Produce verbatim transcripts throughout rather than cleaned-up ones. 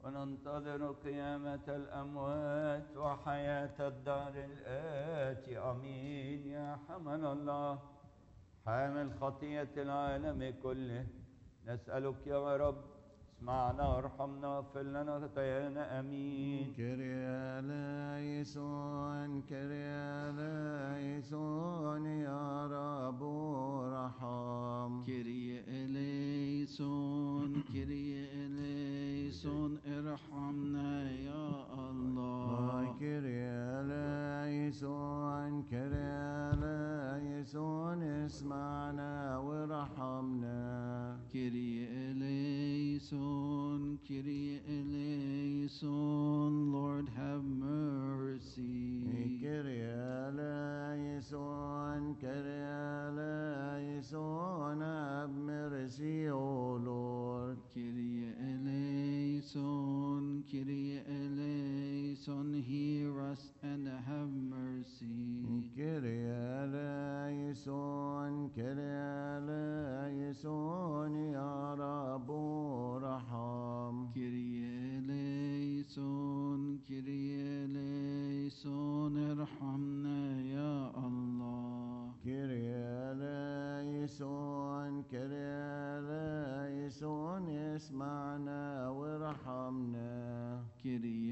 وننتظر قيامة الأموات وحياة الدار الآتي. آمين. يا حمل الله حامل خطية العالم كله، نسألك يا رب اسمعنا وارحمنا واغفر لنا خطايانا. آمين. كريا ليسون كريا ليسون يا رب ارحم. كريا إليسون كريا إليسون ارحمنا يا الله. كريا ليسون كريا ليسون اسمعنا وارحمنا. كريا إليسون كريا إليسون Lord have mercy. كريا ليسون كريا ليسون have mercy O Lord. Kyrie eleison, Kyrie eleison, hear us and have mercy. Kyrie eleison, Kyrie eleison, Ya Rabbu Raham. Kyrie eleison, Kyrie eleison, ارحمنا يا الله. Kyrie eleison, Kyrie eleison, اسمعنا وارحمنا. Kyrie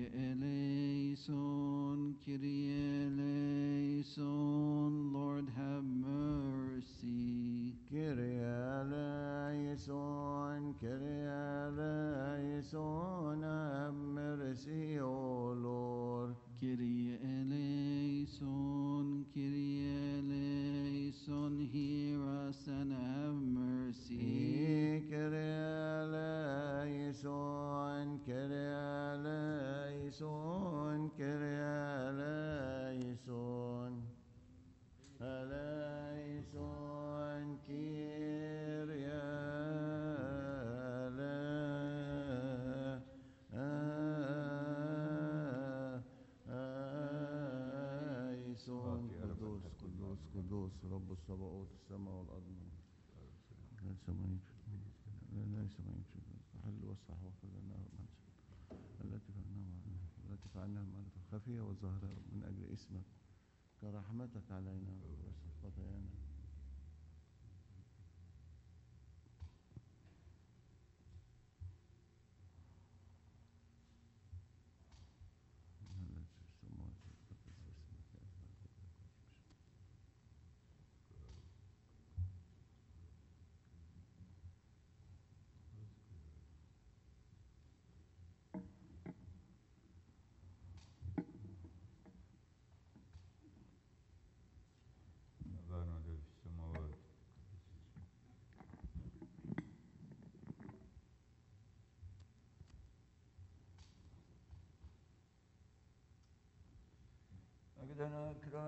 eleison, Kyrie eleison, Lord have mercy. Kyrie eleison, Kyrie eleison, have mercy, O Lord. Kyrie eleison, Kyrie eleison, hear us and have mercy. Kyrie eleison, Kyrie eleison, Kyrie eleison, eleison, Kyrie eleison. قدوس قدوس قدوس رب السماوات السماء والأرض. ليس من ليس من حل وصح وغفر لنا التي فعلناها التي فعلناها المعرفة الخفية والظاهرة من أجل اسمك، كرحمتك علينا وغفر خطايانا. أبانا الذي في السماوات. أقدنا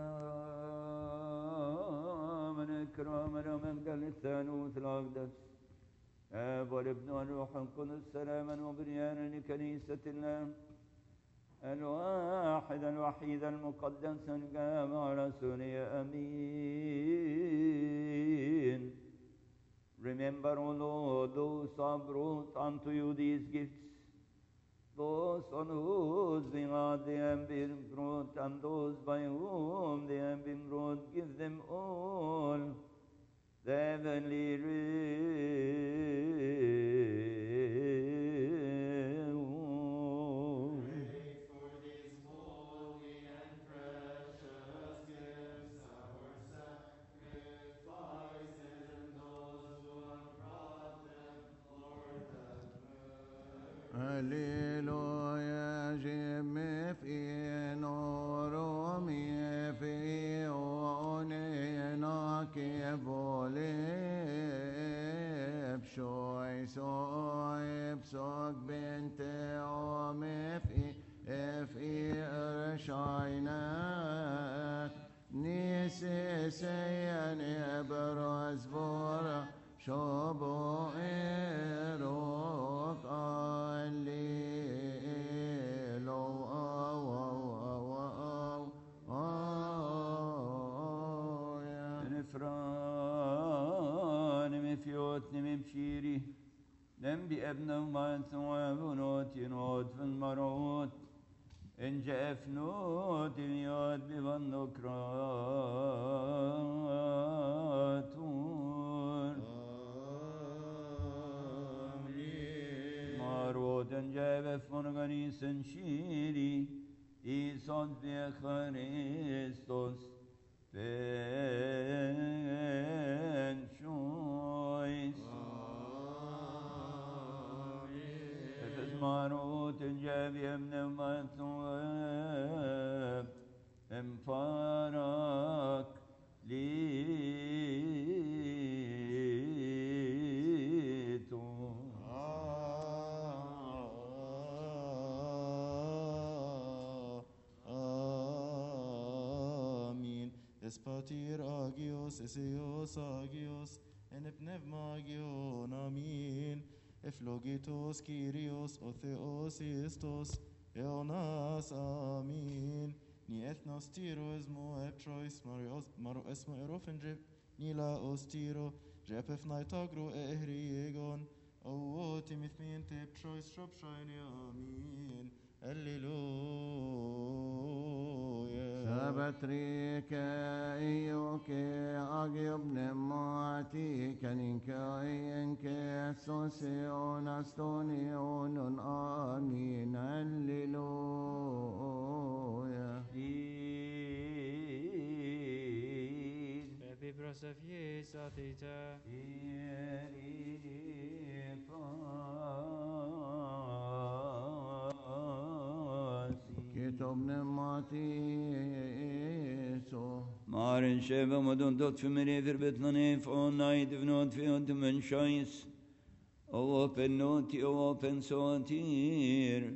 إكراما إكراما من قال الثالوث الأقدس آب والابن والروح القدس سلاما وبريانا لكنيسة الله الواحد الوحيد المقدس الجامع رسولي. آمين. Remember, O Lord, those who have brought unto you these gifts, those on whose behalf they have been brought, and those by whom they have been brought, give them all the heavenly reward. Pray for these holy and precious gifts, our sacrifices, and those who have brought them, Lord have mercy. Alleluia, Jimmy fi noromi fi onena ke voleb shoy soib sok bente ome fi fi ershainak nisi seyan ebraz vora shobo erok allelo aw aw aw aw aw ya نفران مفيوت نمشيري نم بأبنا وما ثواب نوت ينوت في marot en jefnot yad bivannokratur marot en jefef morganisen shiri Ison via Christos ben choice Efes marot en javiem pneumatum em parak lito Amin. Espatir agios, eseos agios, en pneumagion, amin. Eflogitos, Kyrios, Otheos, Istos, Eonas, amin. Ni ethnos tiro esmo etrois, maro esmo erofenjip, nila ostiro, jepef naitagro ehriegon, o timithmin teptrois shropshine, amin. Alleluia. Sabatrike ioke agiob nemati kaninka enke sosion astonion amin. Alleluia. Baby Brosophies Atheta. Kitob nemati so. Maren sheva modon dot femere verbetnane for night if not for the mentions. O open noti, o open sotir,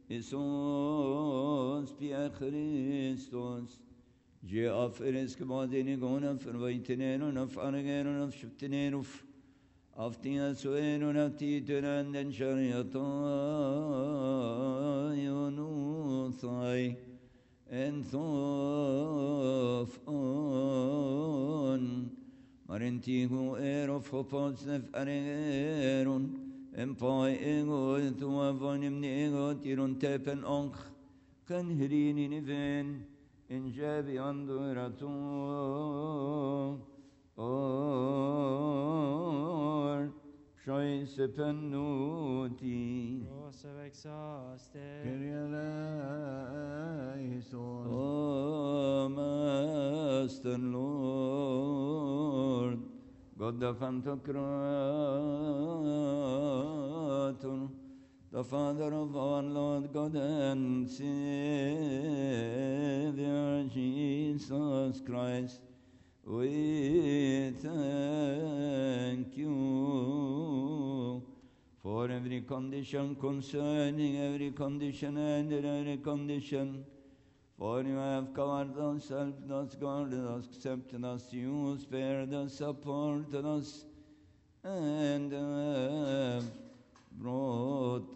Isos Pia Christos. Je offeres kebadini gona verweiteneren of argeren of shifteneren of aftia soeren of titeren and shariatonuthai and thof on Marintigo air of hopos nef argeren Empai ego tu avonim nego tirun tepen onch kan hrini niven in jabi anduratu or shoy sepenuti Prosevexaste. Kyrie eleison. O Master Lord God the Pantocrator, the Father of our Lord God and Savior Jesus Christ, we thank you for every condition concerning every condition and every condition. For you have covered us, helped us, guarded us, accepted us, you spared us, supported us, and have brought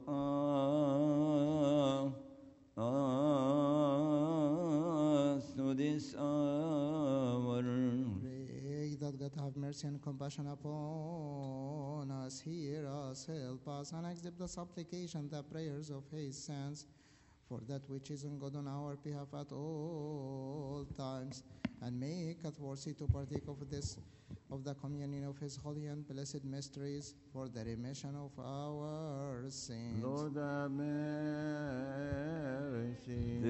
us to this hour. Pray that God have mercy and compassion upon us, hear us, help us, and accept the supplication, the prayers of His saints, for that which is in God on our behalf at all times, and make us worthy to partake of this, of the communion of His holy and blessed mysteries, for the remission of our sins. Lord have mercy.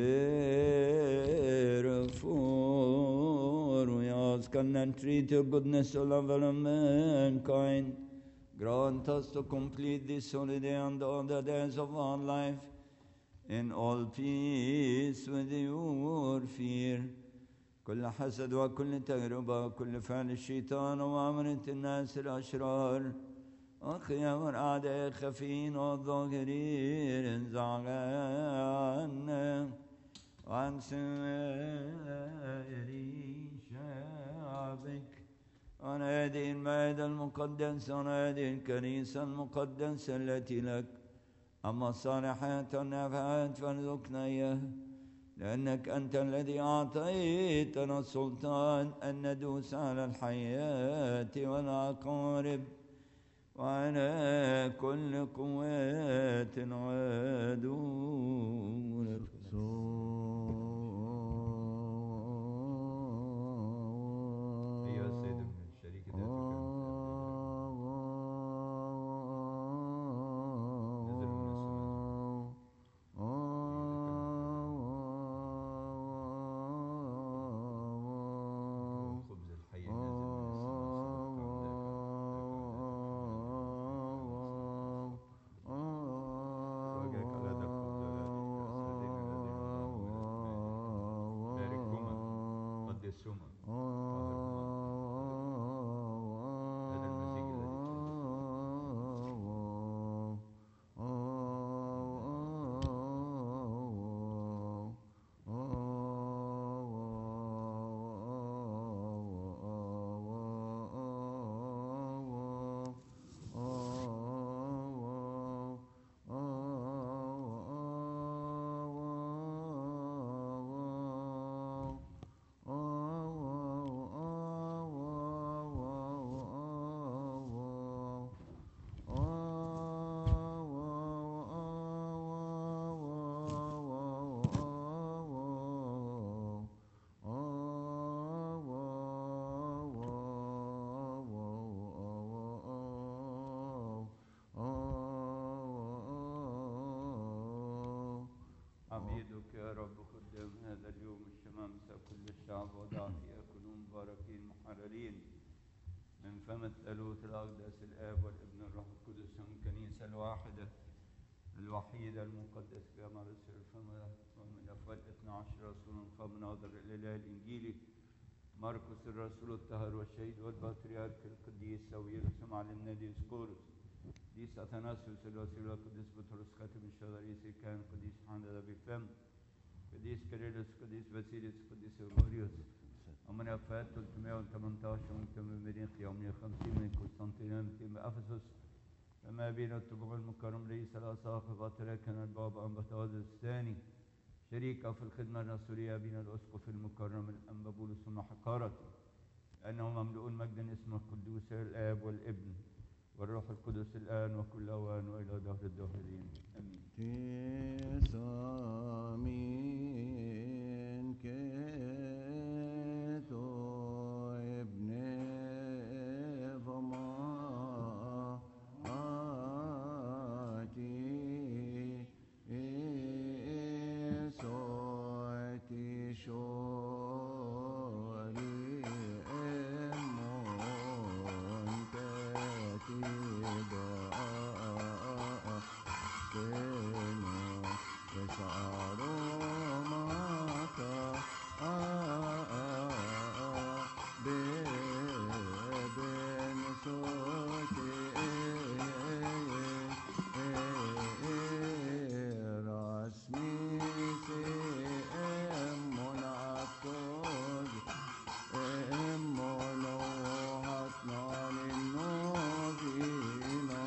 Therefore, we ask and entreat your goodness, O love of mankind. Grant us to complete this holy day and all the days of our life in all peace with your fear. كل حسد وكل تجربة وكل فعل الشيطان وعملة الناس الأشرار وخيام الأعداء خفين والظاهرين انزع عنا وعن سائر شعبك عن هذه المائدة المقدسة عن هذه الكنيسة المقدسة التي لك. أما الصالحات والنافعات فارزقنا إياه، لأنك أنت الذي أعطيتنا السلطان أن ندوس على الحياة والعقارب وعلى كل قوات عدو نسألك يا رب قدام هذا اليوم الشمامسة كل الشعب وضعف يأكلون مباركين محررين من فم الثالوث الأقدس الآب والابن الروح القدس من الكنيسة الواحدة الوحيدة المقدس كما رسل الفم ومن أفوال اثنا عشر رسولا قام ناظر الإله الإنجيلي مرقس الرسول الطاهر والشهيد والبطريرك القديس ساويرس معلمنا ديسقورس قديس أثناسيوس الوسيل القديس بطرس خاتم الشغاليس كان قديس حمد بفم قديس كيرلس قديس باسيليس قديس غوريوس ومن أفات ثلاثمائة وثمانية عشر من مدينة يومية خمسين من قسطنطينية بأفسس فما بين الطبوع المكرم رئيس الأساقفة بطريركنا البابا أنبطاوس الثاني شريكة في الخدمة الرسولية بين الأسقف المكرم الأنبا بولس المحقرة لأنه مملوء مجدا اسمه القدوس الآب والابن والروح القدس الآن وكل أوان وإلى دهر الدهرين آمين. تسامين كتو ابن فما آتي إسوتي شوري إمون كتبا كنو يسعرو ماتا ببن صوتي رسمي سيئم العطوز إمون وحطنا للنوبينا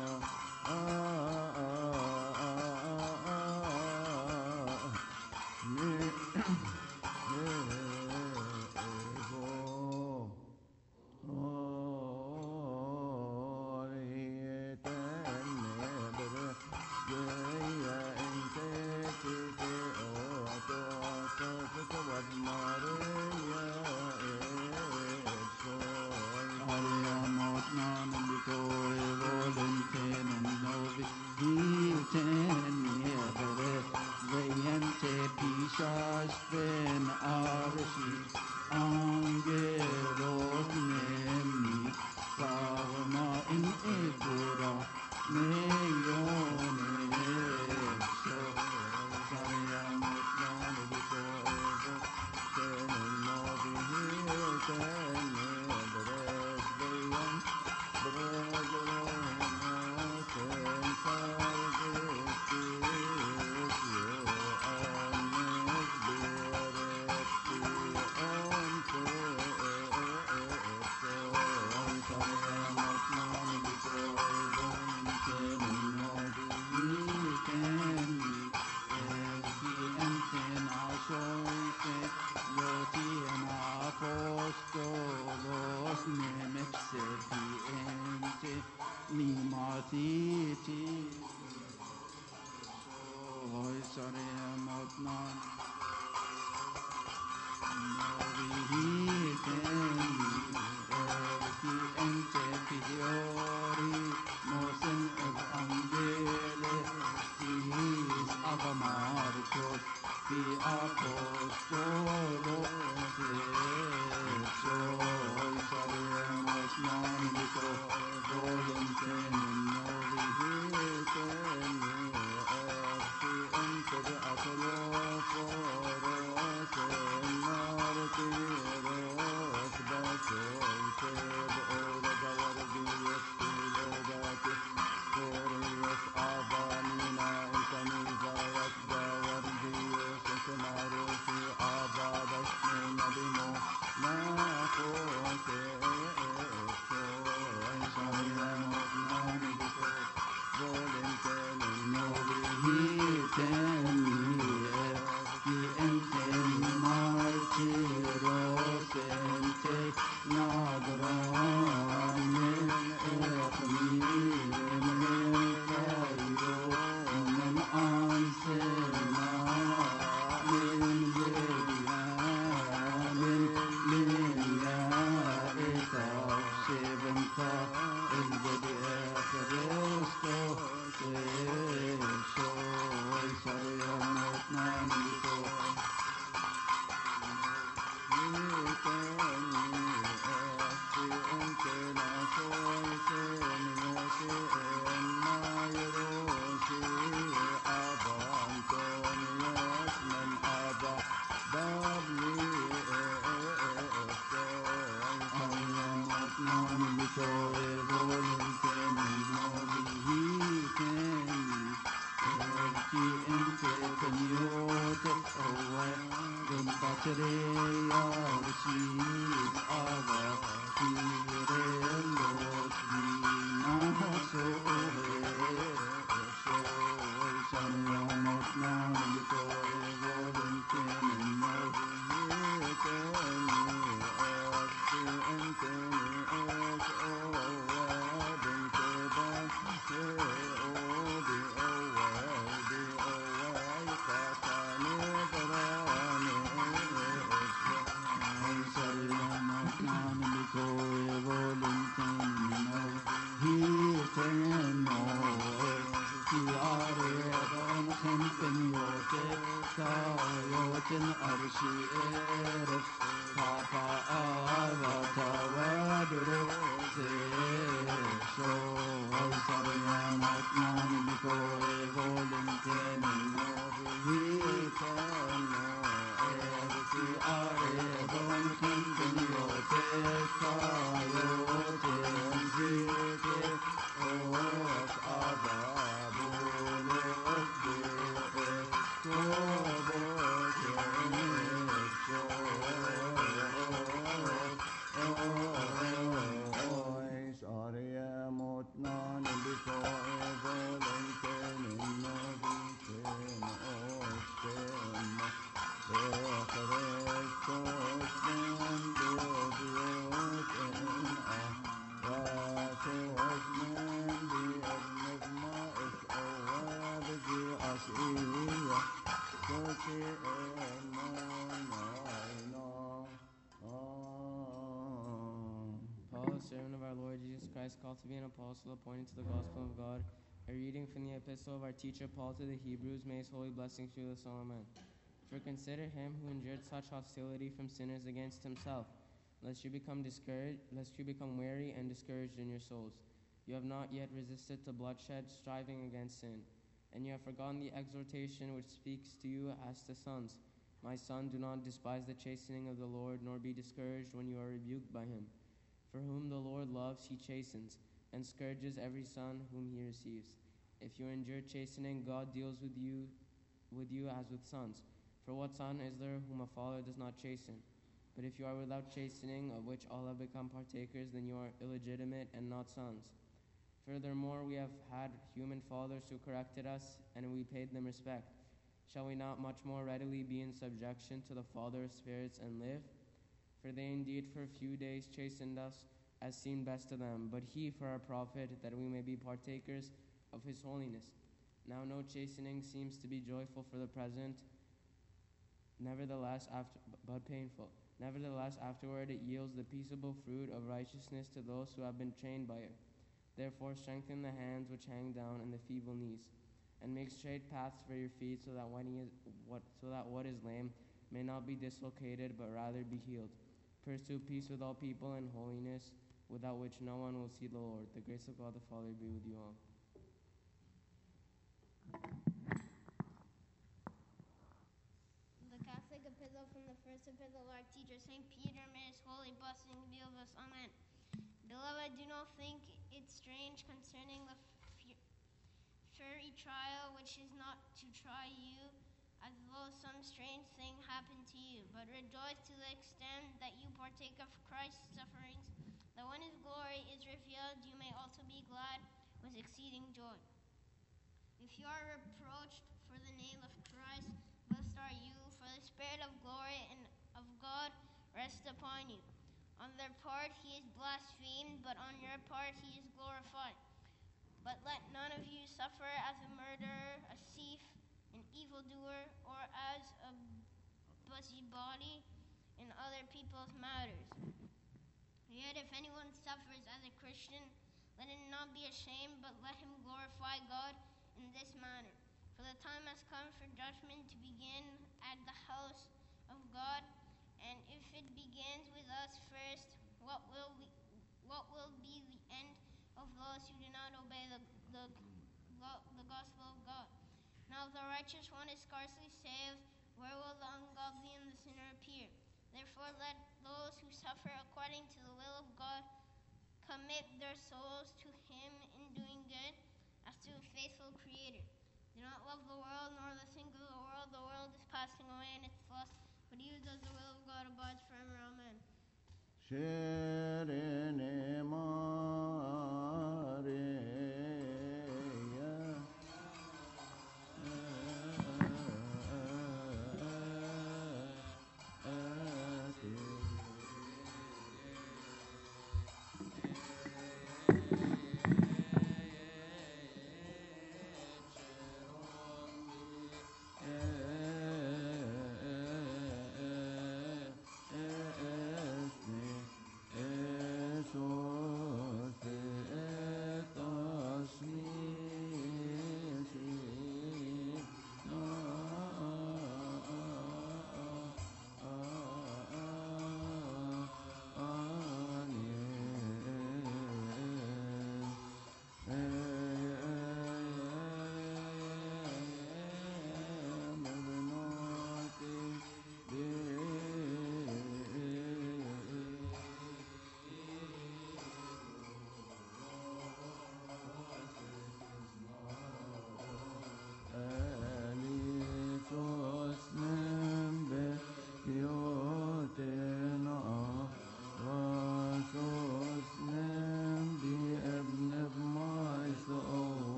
Ben Arshi Angelos Nemi Sarma in Ebura Neone So Sayamut Nani Biko Evo Tene Novi Tene Beres Bayan Brezero Ten Sarvesti No Paul, a servant of our Lord Jesus Christ, called to be an apostle, appointed to the gospel of God. A reading from the epistle of our teacher Paul to the Hebrews. May his holy blessings be with us all. Amen. For consider him who endured such hostility from sinners against himself, lest you become discouraged, lest you become weary and discouraged in your souls. You have not yet resisted to bloodshed, striving against sin, and you have forgotten the exhortation which speaks to you as to sons. My son, do not despise the chastening of the Lord, nor be discouraged when you are rebuked by him. For whom the Lord loves, he chastens, and scourges every son whom he receives. If you endure chastening, God deals with you, with you as with sons. For what son is there whom a father does not chasten? But if you are without chastening, of which all have become partakers, then you are illegitimate and not sons. Furthermore, we have had human fathers who corrected us, and we paid them respect. Shall we not much more readily be in subjection to the Father of spirits and live? For they indeed for a few days chastened us, as seemed best to them, but he for our profit, that we may be partakers of his holiness. Now no chastening seems to be joyful for the present, nevertheless, after, but painful. Nevertheless, afterward it yields the peaceable fruit of righteousness to those who have been trained by it. Therefore strengthen the hands which hang down and the feeble knees, and make straight paths for your feet, so that when he is, what so that what is lame may not be dislocated, but rather be healed. Pursue peace with all people and holiness, without which no one will see the Lord. The grace of God the Father be with you all. The Catholic epistle from the first epistle of our teacher, Saint Peter, may his holy blessing be with us. Amen. Beloved, do not think it strange concerning the f- fiery trial which is not to try you, as though some strange thing happened to you, but rejoice to the extent that you partake of Christ's sufferings, that when his glory is revealed, you may also be glad with exceeding joy. If you are reproached for the name of Christ, blessed are you, for the Spirit of glory and of God rests upon you. On their part he is blasphemed, but on your part he is glorified. But let none of you suffer as a murderer, a thief, an evildoer, or as a busybody in other people's matters. Yet if anyone suffers as a Christian, let him not be ashamed, but let him glorify God in this manner. For the time has come for judgment to begin at the house of God, and if it begins with us first, what will we, what will be the end of those who do not obey the, the, the gospel of God? Now if the righteous one is scarcely saved, where will the ungodly and the sinner appear? Therefore let those who suffer according to the will of God commit their souls to him in doing good, as to a faithful Creator. Do not love the world, nor the things of the world. The world is passing away in its lust, but he who does the will of God abides forever. Amen. Şerine Maria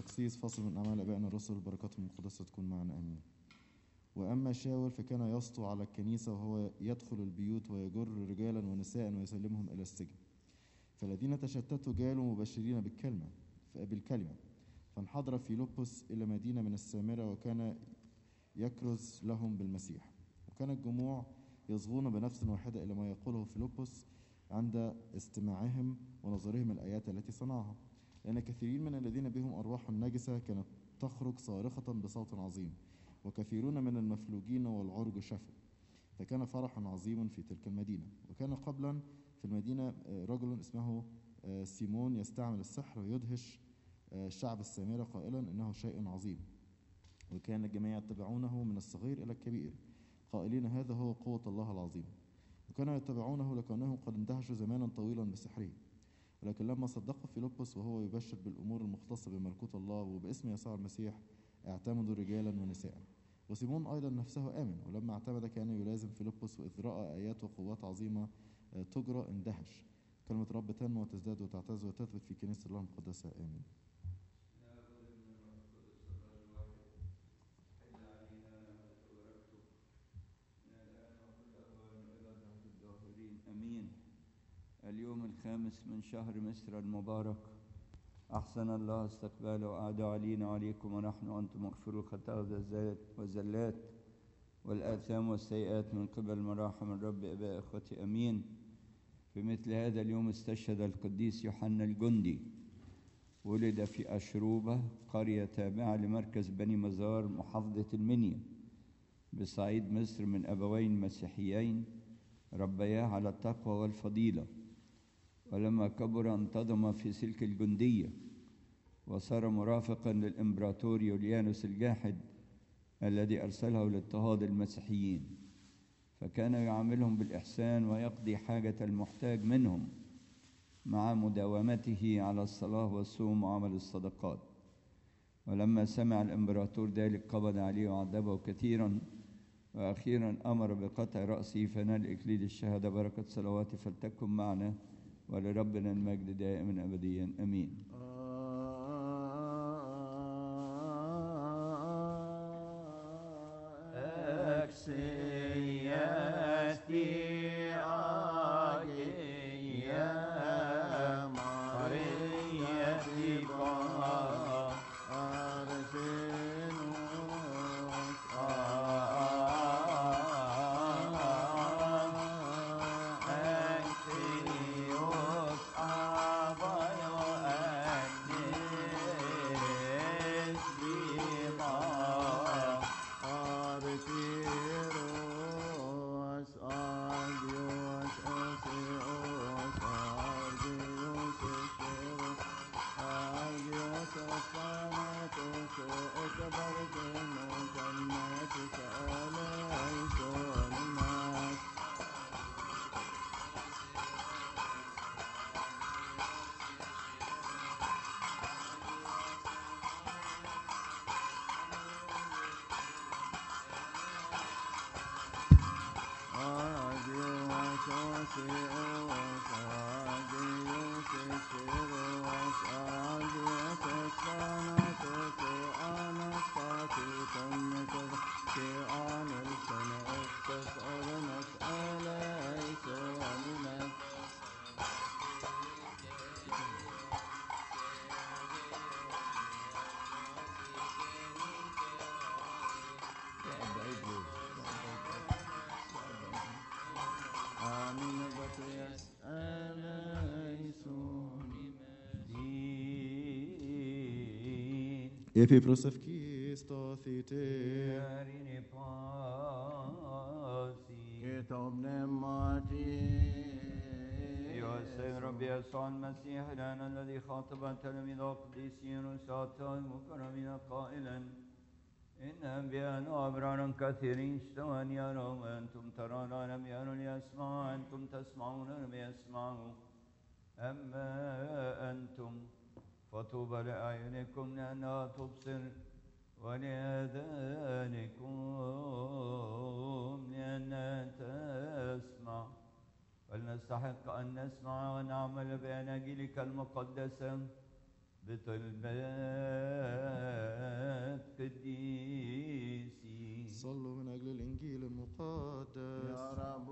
تقسيس فصل من أعمال آبائنا الرسل، بركاتهم المقدسة تكون معنا آمين. وأما شاول فكان يسطو على الكنيسة وهو يدخل البيوت ويجر رجالا ونساء ويسلمهم إلى السجن. فالذين تشتتوا جالوا مبشرين بالكلمة بالكلمة فانحدر فيلبس إلى مدينة من السامرة وكان يكرز لهم بالمسيح. وكان الجموع يصغون بنفس واحدة إلى ما يقوله فيلبس عند استماعهم ونظرهم الآيات التي صنعها، لأن كثيرين من الذين بهم أرواح نجسة كانت تخرج صارخة بصوت عظيم، وكثيرون من المفلوجين والعرج شفوا. فكان فرح عظيم في تلك المدينة. وكان قبلا في المدينة رجل اسمه سيمون يستعمل السحر ويدهش الشعب السامرة قائلا إنه شيء عظيم. وكان الجميع يتبعونه من الصغير إلى الكبير قائلين هذا هو قوة الله العظيم. وكانوا يتبعونه لكونهم قد اندهشوا زمانا طويلا بسحره. ولكن لما صدقوا فيلبس وهو يبشر بالأمور المختصة بملكوت الله وباسم يسوع المسيح اعتمدوا رجالا ونساء. وسيمون أيضا نفسه آمن، ولما اعتمد كان يلازم فيلبس، وإذ رأى آيات وقوات عظيمة تجرى اندهش. كلمة رب تنمو وتزداد وتعتز وتثبت في كنيسة الله المقدسة آمين. أمين. اليوم الخامس من شهر مصر المبارك، أحسن الله استقباله وأعاد علينا عليكم ونحن أنتم مغفروا الخطايا والزلات والآثام والسيئات من قبل مراحم الرب أباء إخوتي أمين. في مثل هذا اليوم استشهد القديس يوحنا الجندي، ولد في أشروبة قرية تابعة لمركز بني مزار محافظة المنيا بصعيد مصر من أبوين مسيحيين ربياه على التقوى والفضيلة. ولما كبر انتظم في سلك الجندية وصار مرافقا للإمبراطور يوليانوس الجاحد الذي أرسله لاضطهاد المسيحيين، فكان يعاملهم بالإحسان ويقضي حاجة المحتاج منهم مع مداومته على الصلاة والصوم وعمل الصدقات. ولما سمع الإمبراطور ذلك قبض عليه وعذبه كثيرا، وأخيرا أمر بقطع رأسه فنال إكليل الشهادة. بركة صلواتي فلتكن معنا ولربنا المجد دائما أبديا آمين. Epi prosevkis to thite. كتاب نماتي يوسف ربي يسوع المسيح لنا الذي خاطب التلاميذ القديسين وساطهم مكرمين قائلا إن أنبياء وأبرارا كثيرين اشتهوا أن يروا وأنتم ترون ولم يروا ليسمعوا، أنتم تسمعون ولم يسمعوا، أما أنتم فطوبى لأعينكم لأنها تبصر ولآذانكم لأنها تسمع. فلنستحق أن نسمع ونعمل بأناجيلك المقدسة بطلبات قديسي. صلوا من أجل الإنجيل المقدس. يا رب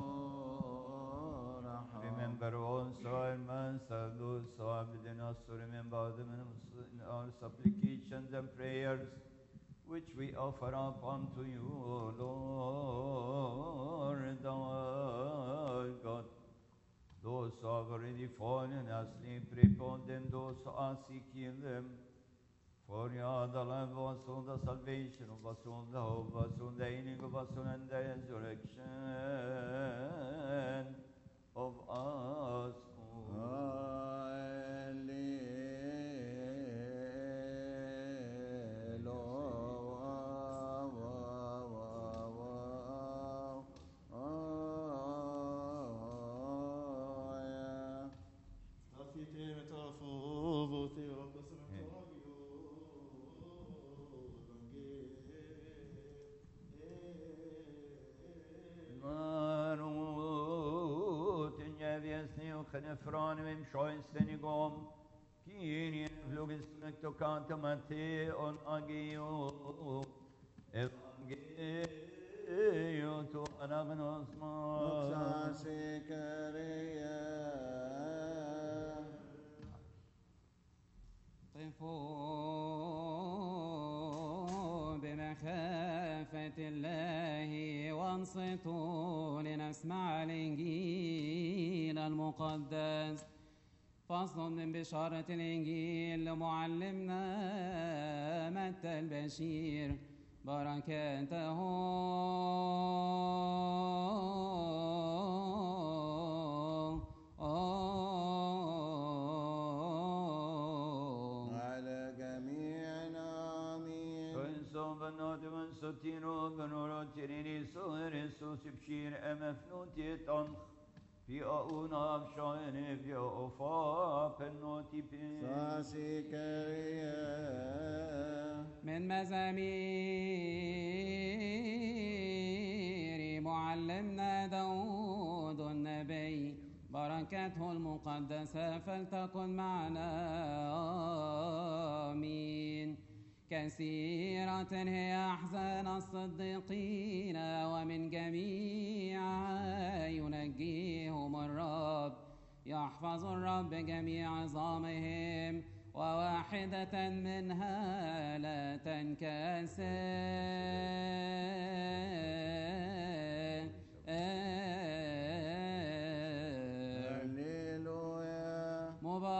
ارحم. Remember also our Master, those who have been us to remember them in our supplications and prayers, which we offer up unto you, O Lord our God. Those who have already fallen asleep, prepare them, those who are seeking them. For you are the lamp of us, all the salvation of us, all the hope of us, all the healing of us, all and the resurrection of us all. Khnefran mem shoystenigom kini vlogis nektokanta mate on agio evangelio to anagnos ma قفوا بمخافة الله وانصتوا لنسمع الإنجيل المقدس. فصل من بشارة الإنجيل لمعلمنا متى البشير بركاته Sotino benoro tirini sohre sosipshir emefnuti tanch fi auna avshane fi ofa pennoti pi من مزامير معلمنا داود النبي بركته المقدسة فلتكن معنا آمين. كثيرة هي أحزان الصديقين ومن جميعها ينجيهم الرب. يحفظ الرب جميع عظامهم وواحدة منها لا تنكسر. هللويا.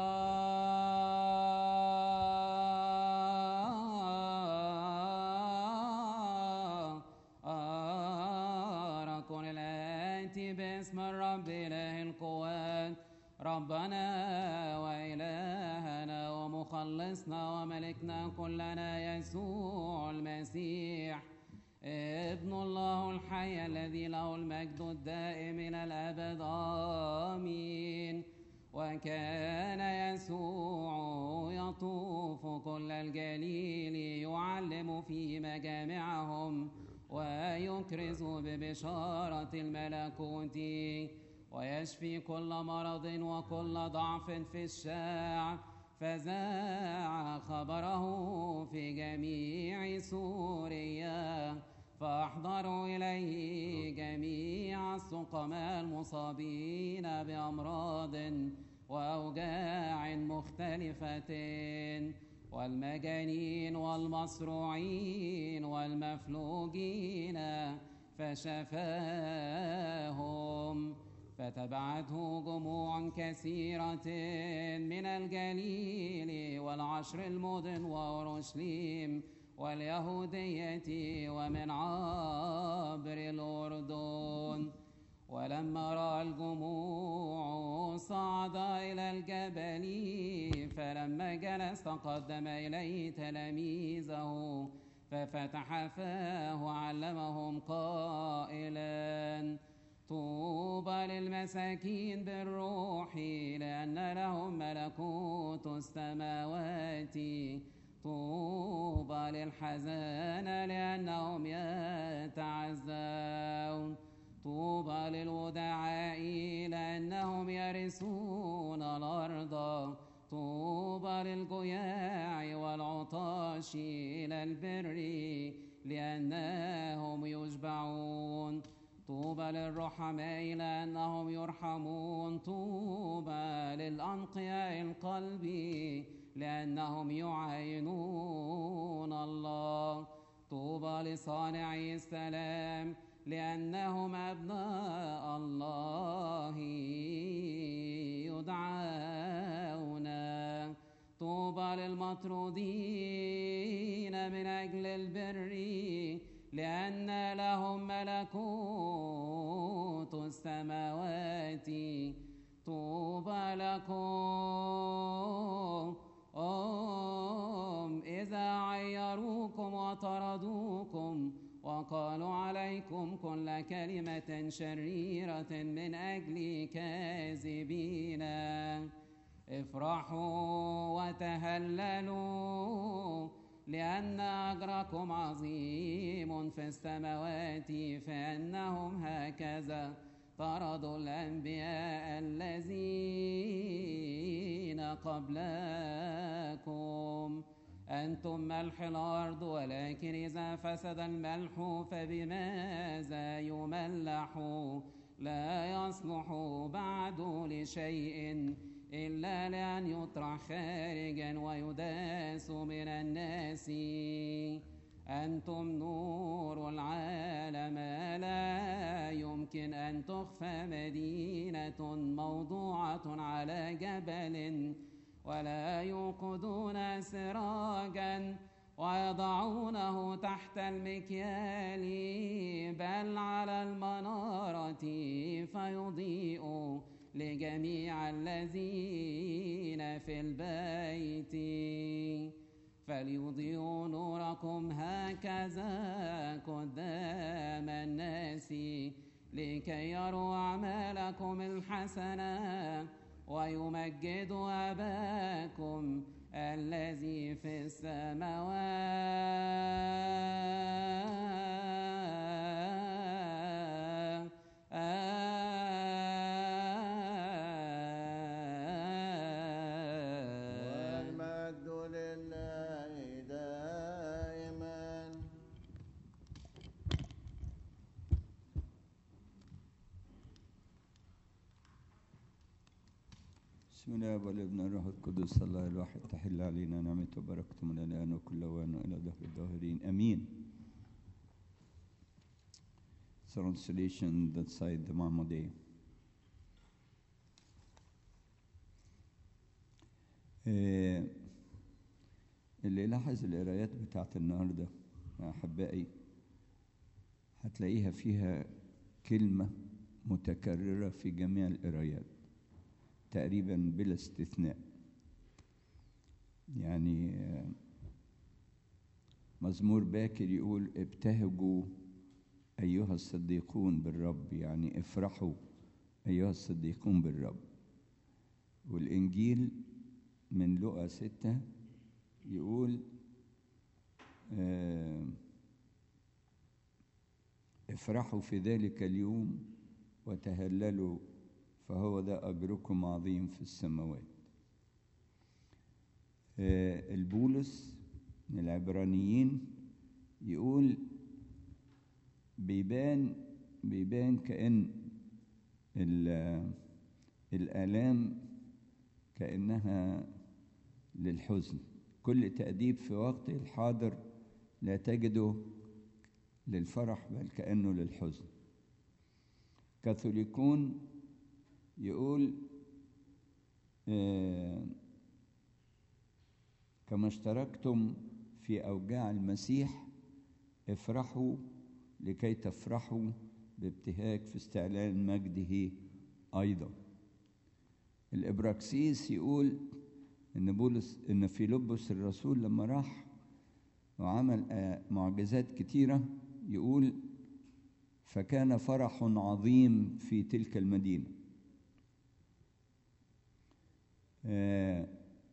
باسم الرب إله القوات ربنا وإلهنا ومخلصنا وملكنا كلنا يسوع المسيح ابن الله الحي الذي له المجد الدائم إلى الأبد آمين. وكان يسوع يطوف كل الجليل يعلم في مجامعهم ويكرز ببشارة الملكوت ويشفي كل مرض وكل ضعف في الشعب. فذاع خبره في جميع سوريا فأحضروا إليه جميع السقماء المصابين بأمراض وأوجاع مختلفة والمجانين والمصروعين والمفلوجين فشفاهم. فتبعته جموع كثيرة من الجليل والعشر المدن وأورشليم واليهودية ومن عبر الأردن. ولما رأى الجموع صعد إلى الجبل فلما جلس تقدم إليه تلاميذه ففتح فاه وعلمهم قائلا طوبى للمساكين بالروح لأن لهم ملكوت السماوات. طوبى للحزانة لأنهم يتعزون. طوبى للودعاء لأنهم يرثون الأرض. طوبى للجياع للرحماء لأنهم يرحمون. طوبى للأنقياء القلب لأنهم يعاينون الله. طوبى لصانعي السلام لأنهم أبناء الله يدعون. طوبى للمطرودين من أجل البر لأن لهم ملكوت السماوات. طوبى لكم أم إذا عيروكم وطردوكم وقالوا عليكم كل كلمة شريرة من أجل كاذبين. افرحوا وتهللوا لأن أجركم عظيم في السماوات فإنهم هكذا طردوا الأنبياء الذين قبلكم. أنتم ملح الأرض، ولكن إذا فسد الملح فبماذا يملح؟ لا يصلح بعد لشيء إلا لأن يطرح خارجا ويداس من الناس. أنتم نور العالم، لا يمكن أن تخفى مدينة موضوعة على جبل ولا يوقدون سراجا ويضعونه تحت المكيال بل على المنارة فيضيء لجميع الذين في البيت. فليضيئوا نوركم هكذا قدام الناس لكي يروا أعمالكم الحسنة ويمجدوا أباكم الذي في السماوات. والمجد لله دائما. بسم الله والابن الروح القدس الله الواحد تحل علينا نعمته وبركته من الآن وكل وان وإلى دهر الداهرين آمين. Translation that side the Mahmudi. إيه اللي لاحظ القرايات بتاعت النهارده يا أحبائي هتلاقيها فيها كلمة متكررة في جميع القرايات تقريبا بلا استثناء. يعني مزمور باكر يقول ابتهجوا أيها الصديقون بالرب، يعني افرحوا أيها الصديقون بالرب. والإنجيل من لقا ستة يقول اه افرحوا في ذلك اليوم وتهللوا فهو ده أجركم عظيم في السماوات. اه البولس من العبرانيين يقول بيبان بيبان كأن الآلام كأنها للحزن. كل تأديب في وقته الحاضر لا تجده للفرح بل كأنه للحزن. كاثوليكون يقول آه كما اشتركتم في أوجاع المسيح افرحوا لكي تفرحوا بابتهاج في استعلان مجده أيضا. الإبراكسيس يقول إن بولس إن فيلبس الرسول لما راح وعمل معجزات كتيرة يقول فكان فرح عظيم في تلك المدينة. آه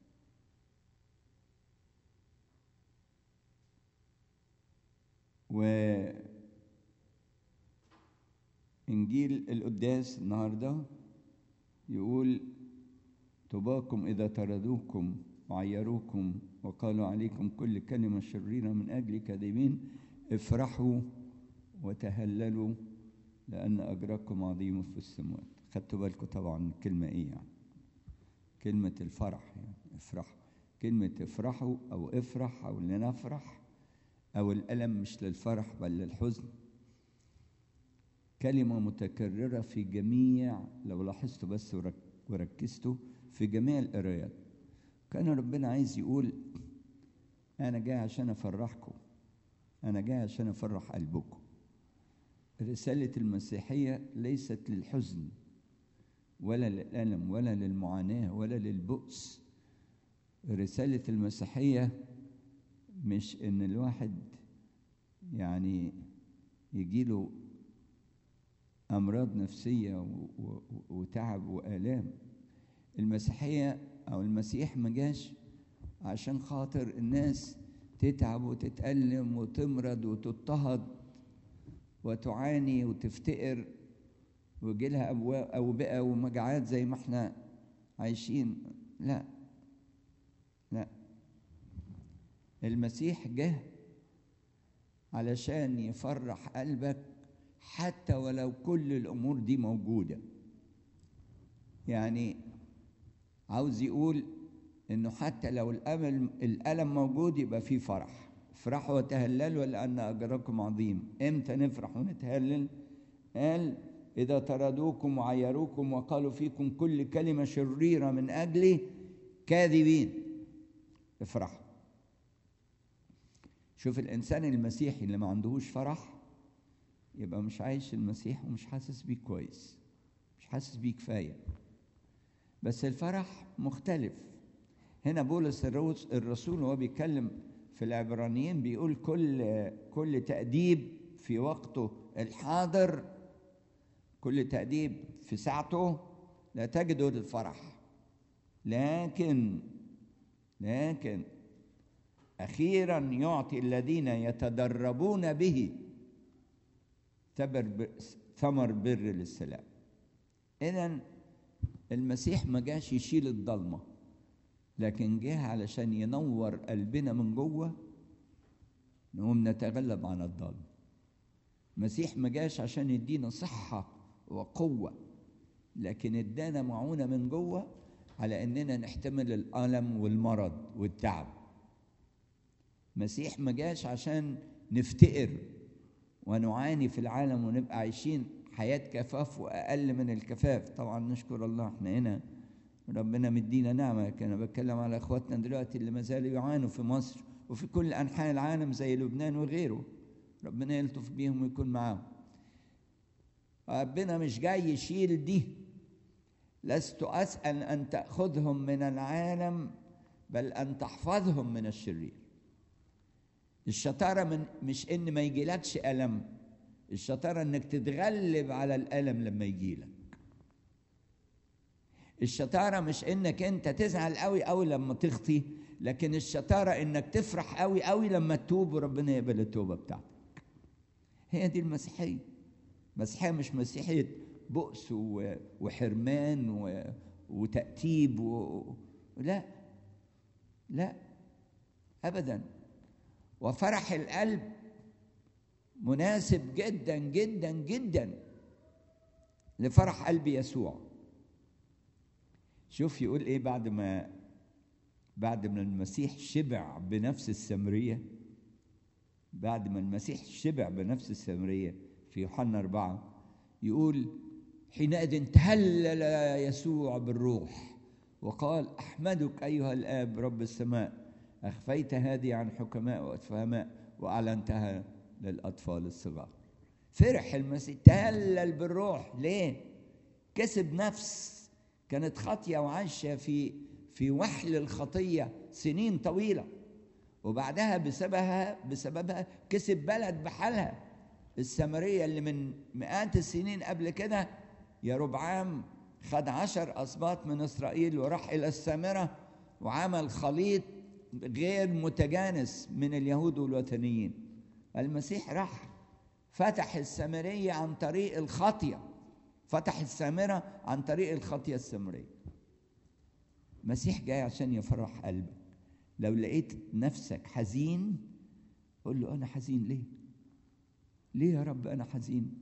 وإنجيل القداس النهارده يقول طوباكم إذا طردوكم وعيروكم وقالوا عليكم كل كلمة شريرة من أجل كاذبين افرحوا وتهللوا لأن أجركم عظيم في السماوات. خدتوا بالكم طبعا الكلمة إيه يعني؟ كلمة الفرح يعني افرحوا. كلمة افرحوا أو افرح أو لنفرح أو الألم مش للفرح بل للحزن، كلمة متكررة في جميع، لو لاحظتوا بس وركزتوا في جميع القرايات. كان ربنا عايز يقول أنا جاي عشان أفرحكم، أنا جاي عشان أفرح قلبكم. رسالة المسيحية ليست للحزن ولا للألم ولا للمعاناة ولا للبؤس. رسالة المسيحية مش إن الواحد يعني يجيله أمراض نفسية وتعب وآلام. المسيحية أو المسيح ما جاش عشان خاطر الناس تتعب وتتألم وتمرض وتضطهد وتعاني وتفتقر ويجيلها أوبئة ومجاعات زي ما احنا عايشين. لا لا، المسيح جه علشان يفرح قلبك حتى ولو كل الأمور دي موجودة. يعني عاوز يقول إنه حتى لو الأمل الألم موجود يبقى فيه فرح. افرحوا وتهللوا لأن أجركم عظيم. إمتى نفرح ونتهلل؟ قال إذا طردوكم وعيروكم وقالوا فيكم كل كلمة شريرة من أجلي كاذبين، افرحوا. شوف الإنسان المسيحي اللي ما عندهوش فرح يبقى مش عايش المسيح ومش حاسس بيه كويس، مش حاسس بيه كفاية. بس الفرح مختلف. هنا بولس الرسول وهو بيتكلم في العبرانيين بيقول كل كل تأديب في وقته الحاضر، كل تأديب في ساعته لا تجده للفرح، لكن لكن أخيرا يعطي الذين يتدربون به ثمر بر للسلام. إذن المسيح ما جاش يشيل الضلمة، لكن جه علشان ينور قلبنا من جوه نقوم نتغلب عن الضلمة. المسيح ما جاش عشان يدينا صحة وقوة، لكن ادانا معونة من جوه على اننا نحتمل الألم والمرض والتعب. المسيح ما جاش عشان نفتقر ونعاني في العالم ونبقى عايشين حياة كفاف وأقل من الكفاف. طبعا نشكر الله احنا هنا ربنا مدينا نعمة. كان بتكلم على اخواتنا دلوقتي اللي ما زالوا يعانوا في مصر وفي كل أنحاء العالم زي لبنان وغيره، ربنا يلطف بيهم ويكون معاهم. ربنا مش جاي يشيل دي. لست أسأل أن تأخذهم من العالم بل أن تحفظهم من الشرير. الشطارة من مش إن ما يجيلكش ألم، الشطارة إنك تتغلب على الألم لما يجيلك. الشطارة مش إنك أنت تزعل قوي قوي لما تخطي، لكن الشطارة إنك تفرح قوي قوي لما تتوب وربنا يقبل التوبة بتاعتك. هي دي المسيحية. المسيحية مش مسيحية بؤس وحرمان وتأتيب و... لا لا أبدا. وفرح القلب مناسب جدا جدا جدا لفرح قلب يسوع. شوف يقول ايه بعد ما بعد ما المسيح شبع بنفس السامرية، بعد ما المسيح شبع بنفس السامرية في يوحنا أربعة يقول حينئذ تهلل يسوع بالروح وقال أحمدك أيها الآب رب السماء، أخفيت هذه عن حكماء وأفهماء وأعلنتها للأطفال الصغار. فرح المسيح، تهلل بالروح. ليه؟ كسب نفس كانت خاطية وعايشة في في وحل الخطية سنين طويلة، وبعدها بسببها بسببها كسب بلد بحالها. السامرية اللي من مئات السنين قبل كده يا ربعام خد عشر أسباط من إسرائيل وراح إلى السامرة وعمل خليط غير متجانس من اليهود والوثنيين. المسيح راح فتح السامرية عن طريق الخطية، فتح السامرة عن طريق الخطية السامرية. المسيح جاي عشان يفرح قلبك. لو لقيت نفسك حزين قول له أنا حزين ليه؟ ليه يا رب أنا حزين؟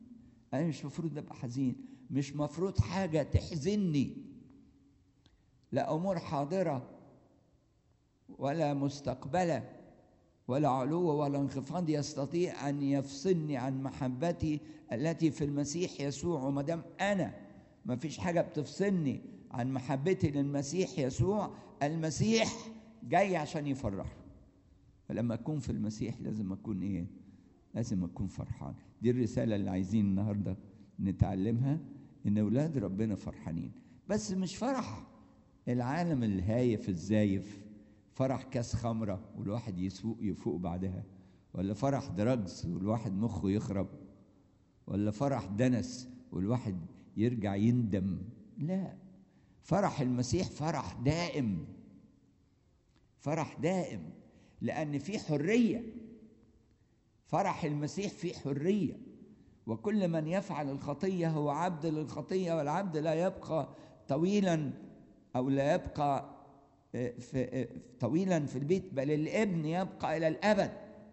أنا مش مفروض أبقى حزين، مش مفروض حاجة تحزنني، لا أمور حاضرة ولا مستقبلة ولا علو ولا انخفاض يستطيع أن يفصلني عن محبتي التي في المسيح يسوع. وما دام أنا ما فيش حاجة بتفصلني عن محبتي للمسيح يسوع، المسيح جاي عشان يفرح. فلما أكون في المسيح لازم أكون إيه؟ لازم أكون فرحان. دي الرسالة اللي عايزين النهاردة نتعلمها، إن أولاد ربنا فرحانين، بس مش فرح العالم الهايف الزايف، فرح كاس خمرة والواحد يسوق يفوق بعدها، ولا فرح دراجز والواحد مخه يخرب، ولا فرح دنس والواحد يرجع يندم. لا، فرح المسيح فرح دائم، فرح دائم، لأن في حرية. فرح المسيح في حرية، وكل من يفعل الخطية هو عبد للخطية، والعبد لا يبقى طويلا أو لا يبقى في طويلا في البيت، بل الابن يبقى إلى الأبد.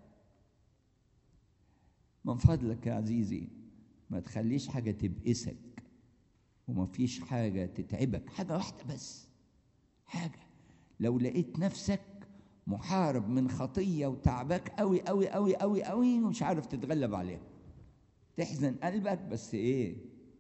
من فضلك يا عزيزي ما تخليش حاجة تبئسك، وما فيش حاجة تتعبك، حاجة واحدة بس، حاجة لو لقيت نفسك محارب من خطية وتعبك قوي قوي قوي قوي قوي ومش عارف تتغلب عليها، تحزن قلبك، بس ايه؟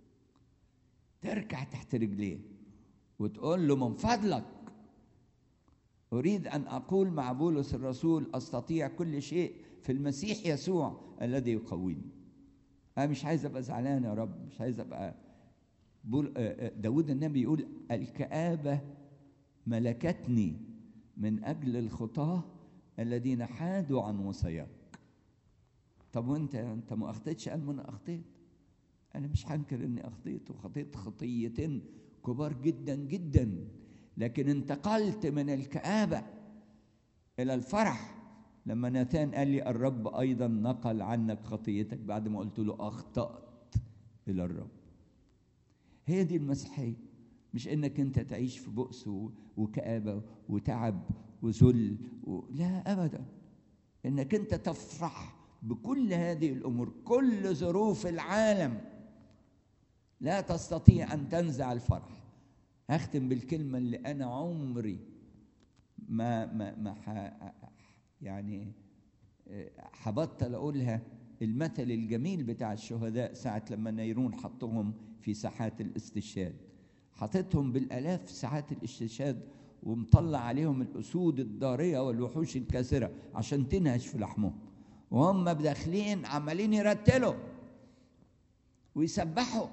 تركع تحت رجليه وتقول له من فضلك أريد أن أقول مع بولس الرسول أستطيع كل شيء في المسيح يسوع الذي يقويني. أنا مش عايز أبقى زعلان يا رب، مش عايز أبقى بول... داود النبي يقول الكآبة ملكتني من أجل الخطاة الذين حادوا عن وصاياك. طب وانت انت ما أخطيتش؟ قال ما أنا أخطيت، أنا مش هنكر إني أخطيت، وخطيت خطيتين كبار جدا جدا، لكن انتقلت من الكآبة إلى الفرح لما ناتان قال لي الرب أيضا نقل عنك خطيتك، بعد ما قلت له أخطأت إلى الرب. هي دي المسيحية، مش إنك أنت تعيش في بؤس وكآبة وتعب وذل و... لا أبدا، إنك أنت تفرح بكل هذه الأمور. كل ظروف العالم لا تستطيع أن تنزع الفرح. هختم بالكلمة اللي أنا عمري ما ما ما ح يعني حبطل أقولها، المثل الجميل بتاع الشهداء ساعة لما نيرون حطهم في ساحات الاستشهاد، حطتهم بالآلاف ساحات الاستشهاد ومطلع عليهم الأسود الضارية والوحوش الكاسرة عشان تنهش في لحمهم، وهم بداخلين عمالين يرتلوا ويسبحوا.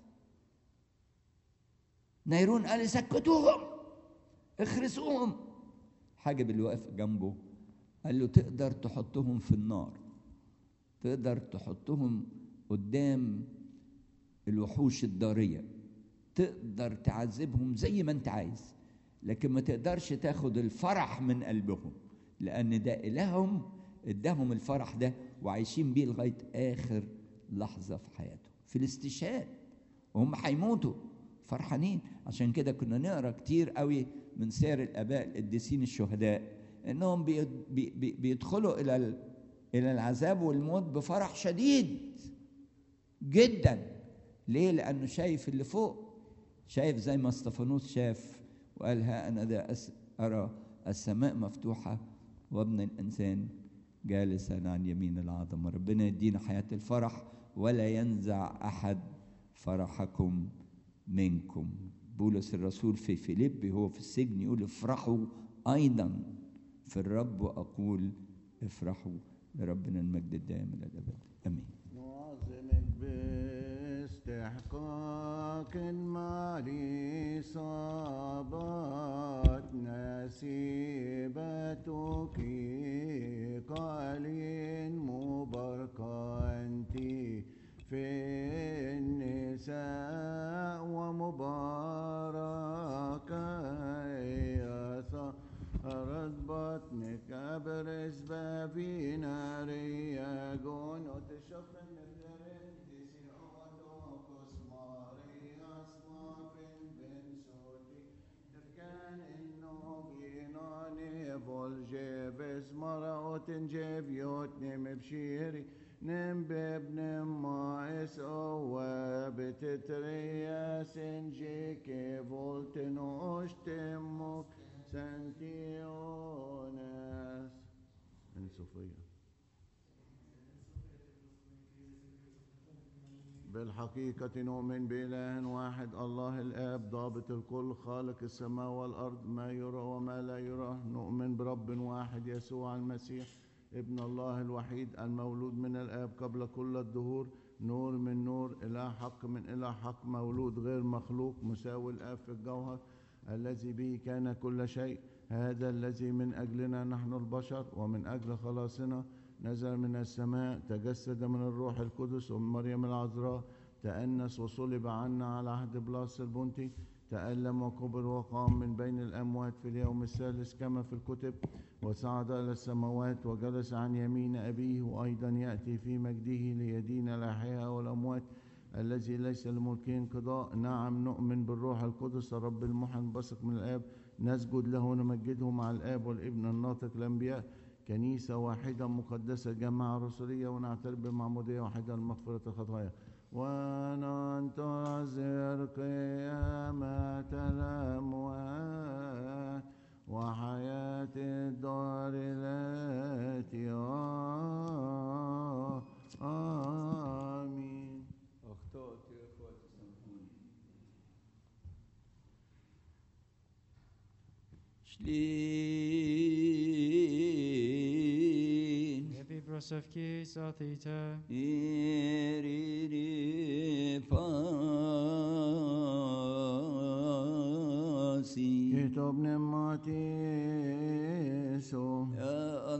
نيرون قال سكتوهم، اخرسوهم. حاجب اللي واقف جنبه قال له تقدر تحطهم في النار، تقدر تحطهم قدام الوحوش الضارية، تقدر تعذبهم زي ما انت عايز، لكن ما تقدرش تاخد الفرح من قلبهم، لأن ده إلههم اداهم الفرح ده وعايشين بيه لغاية آخر لحظة في حياتهم في الاستشهاد، وهم هيموتوا فرحانين. عشان كده كنا نقرأ كتير قوي من سير الآباء القديسين الشهداء إنهم بي بي بيدخلوا إلى إلى العذاب والموت بفرح شديد جدا. ليه؟ لأنه شايف اللي فوق، شايف زي ما استفانوس شاف وقال ها أنا ذا أرى السماء مفتوحة وابن الإنسان جالسا عن يمين العظمة. ربنا يدينا حياة الفرح ولا ينزع أحد فرحكم منكم. بولس الرسول في فيليب هو في السجن يقول افرحوا أيضا في الرب وأقول افرحوا، لربنا المجد الدائم إلى الأبد آمين. نعظمك باستحقاق مالي صابت نسيبتك قالين مباركة أنت في النساء ومباركة يا ثمرة بطنك أبرز بابي ناري يجون وتشفن الدرندسي أودوكس ماري أسما فين بن سوتي تركان النوبيناني فولجيفس مرأة جيفيوتني مبشيري نم بابن مايس او بتتريا سنجيك فولتنوش تمك سنتيوناس من صوفيا. بالحقيقة نؤمن بإله واحد الله الآب ضابط الكل خالق السماء والأرض ما يرى وما لا يرى. نؤمن برب واحد يسوع المسيح ابن الله الوحيد المولود من الآب قبل كل الدهور نور من نور إله حق من إله حق مولود غير مخلوق مساوي الآب في الجوهر الذي به كان كل شيء. هذا الذي من أجلنا نحن البشر ومن أجل خلاصنا نزل من السماء تجسد من الروح القدس ومن مريم العذراء تأنس وصلب عنا على عهد بلاس البنطي تألم وكبر وقام من بين الأموات في اليوم الثالث كما في الكتب وصعد إلى السماوات وجلس عن يمين أبيه وأيضا يأتي في مجده ليدين الأحياء والأموات الذي ليس لملكه انقضاء. نعم نؤمن بالروح القدس الرب المحن بثق من الآب نسجد له ونمجده مع الآب والابن الناطق الأنبياء كنيسة واحدة مقدسة جماعة رسولية ونعترف بمعمودية واحدة لمغفرة الخطايا وننتظر قيامة الأموات وحياة الدار التي آمين. أخطأت يا إخواتي سامحوني. شلين Epi prosevki sathita إيريري فاسي كتاب نماتيسو يا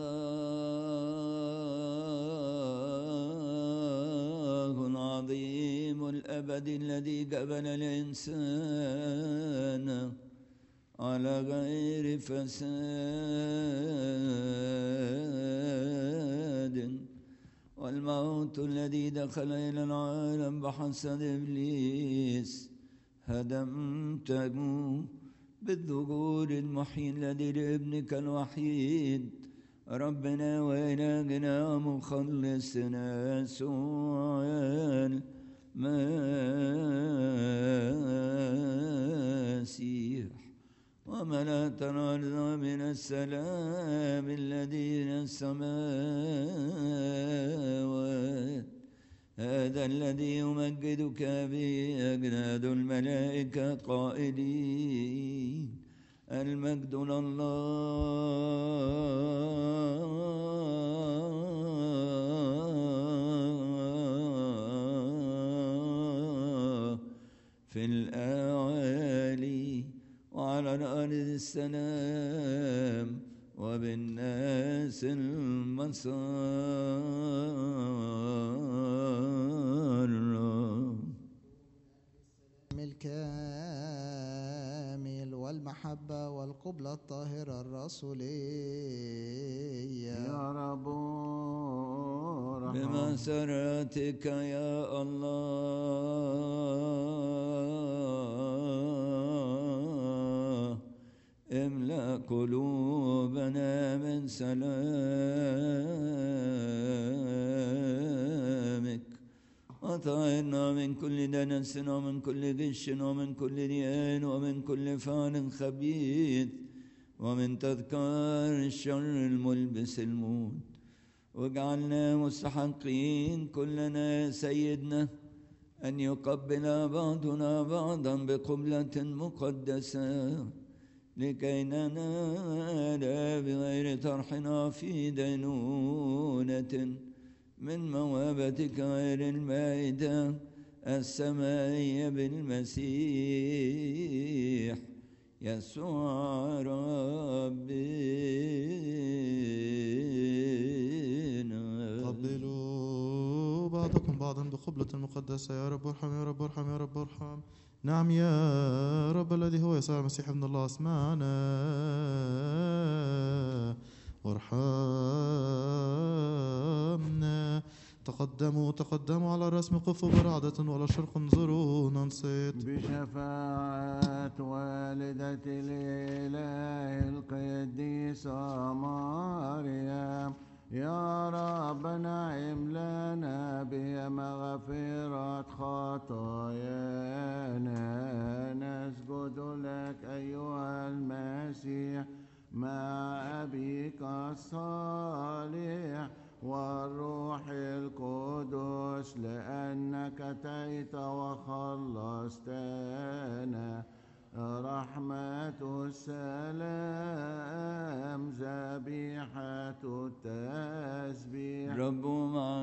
الله العظيم الأبد الذي قبل الإنسان على غير فساد والموت الذي دخل إلى العالم بحسد إبليس هدمته بالظهور المحيي الذي لابنك الوحيد ربنا وإلهنا مخلصنا يسوع المسيح وملأت الأرض من السلام الذي من السماوات هذا الذي يمجدك به أجناد الملائكة قائلين المجد لله في الأعالي وعلى الأرض السلام وبالناس المسار الكامل والمحبة والقبلة الطاهرة الرسولية يا رب بمسرتك يا الله املأ قلوبنا من سلامك وطهرنا من كل دنس ومن كل غش ومن كل رياء ومن كل فعل خبيث ومن تذكار الشر الملبس الموت واجعلنا مستحقين كلنا سيدنا أن يقبل بعضنا بعضا بقبلة مقدسة لكي ننال بغير طرحنا في دينونة من موابتك غير المائدة السمائية بالمسيح يسوع ربنا. قبلوا بعضكم بعضا بقبلة مقدسة. يا رب ارحم يا رب ارحم يا رب ارحم. نعم يا رب الذي هو يسوع المسيح ابن الله اسمعنا وارحمنا. تقدموا تقدموا على الرسم قفوا برعدة ولا شرق انظروا ننصت بشفاعة والدة الإله القديسة مريم يا رب نعم لنا بمغفرة خطايانا نسجد لك أيها المسيح مع أبيك الصالح والروح القدس لأنك أتيت وخلصتنا رحمة السلام ذبيحة التسبيح رب مع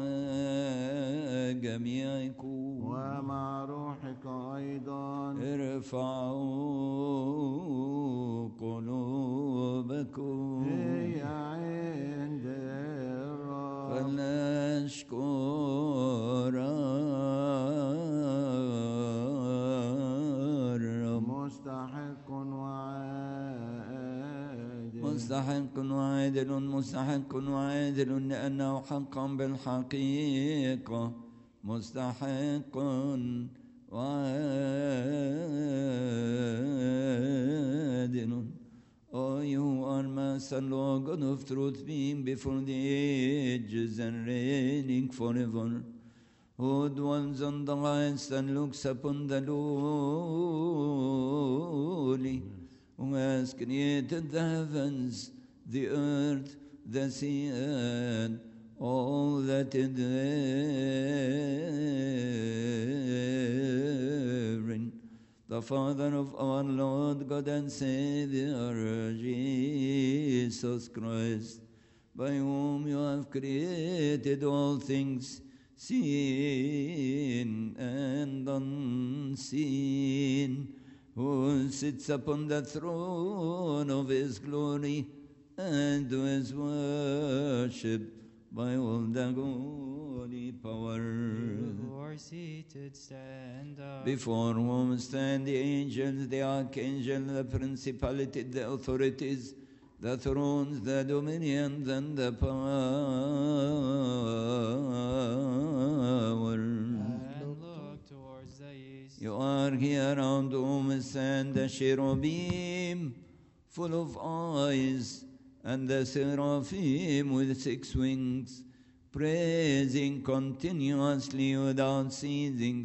جميعكم ومع روحك أيضا ارفعوا قلوبكم هي عند الرب فلنشكر الرب مستحق وعادل مستحق وعادل مستحق وعادل لأنه حقا بالحقيقة مستحق وعادل. Oh, you are Master, Lord God of truth, being before the ages and reigning forever, who dwells on the heights and looks upon the lowly, who has created the heavens, the earth, the sea, and all that is therein. The Father of our Lord God and Savior, Jesus Christ, by whom you have created all things, seen and unseen, who sits upon the throne of his glory and who is worshipped by all the holy power. You are seated, stand up. Before whom stand the angels, the archangels, the principalities, the authorities, the thrones, the dominions, and the power. And look towards the east. You are here around whom stand the cherubim, full of eyes, and the seraphim with six wings, praising continuously without ceasing,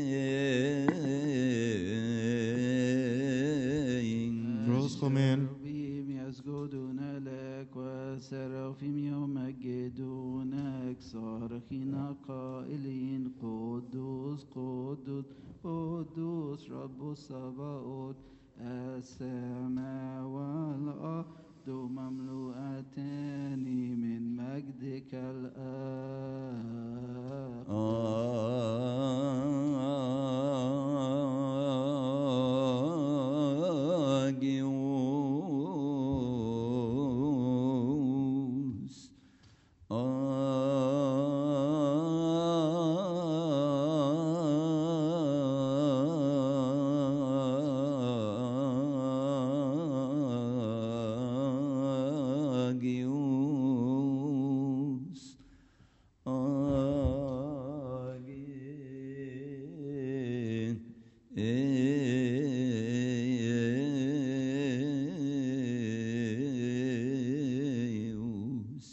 saying, Proschomen. يسجدون لك والسرافيم يمجدونك صارخين قائلين قدوس قدوس قدوس رب الصباؤوت السماء والأرض مملوءتان من مجدك آجيوس آجيوس آجيوس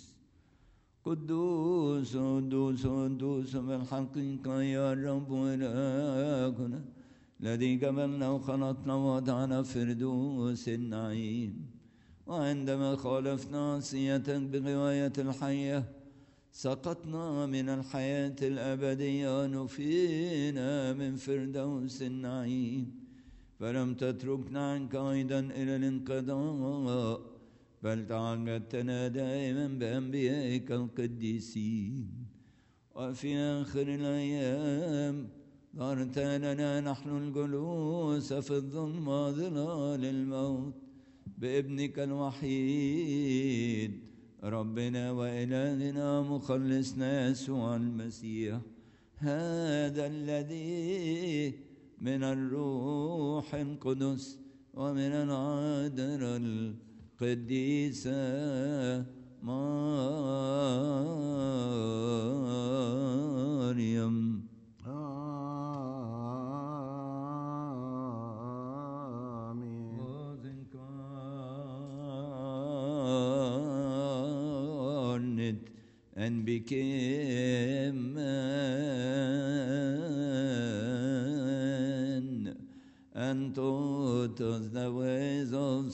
قدوس قدوس قدوس بالحقيقة يا رب إلهنا الذي قبلنا وخلقنا ووضعنا في فردوس النعيم وعندما خالفنا عصيتك بغواية الحية سقطنا من الحياة الأبدية ونفينا من فردوس النعيم فلم تتركنا عنك أيضا إلى الانقضاء بل تعهدتنا دائما بأنبيائك القديسين وفي آخر الأيام ظهرت لنا نحن الجلوس في الظلمة ظلال الموت بابنك الوحيد ربنا وإلهنا مخلصنا يسوع المسيح هذا الذي من الروح القدس ومن العذراء القديسة مريم آمين was incarnate and became man, and taught us the ways of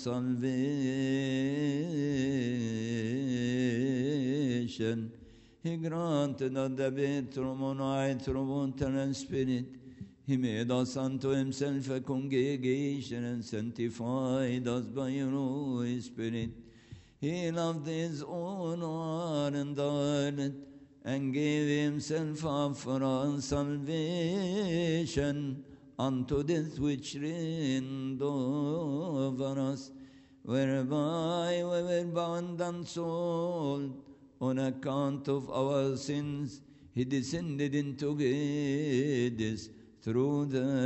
salvation. He granted us the betrum night through water and spirit. He made us unto himself a congregation and sanctified us by your Holy Spirit. He loved his own heart and died and gave himself up for our salvation unto death which reigned over us, whereby we were bound and sold on account of our sins. He descended into Hades through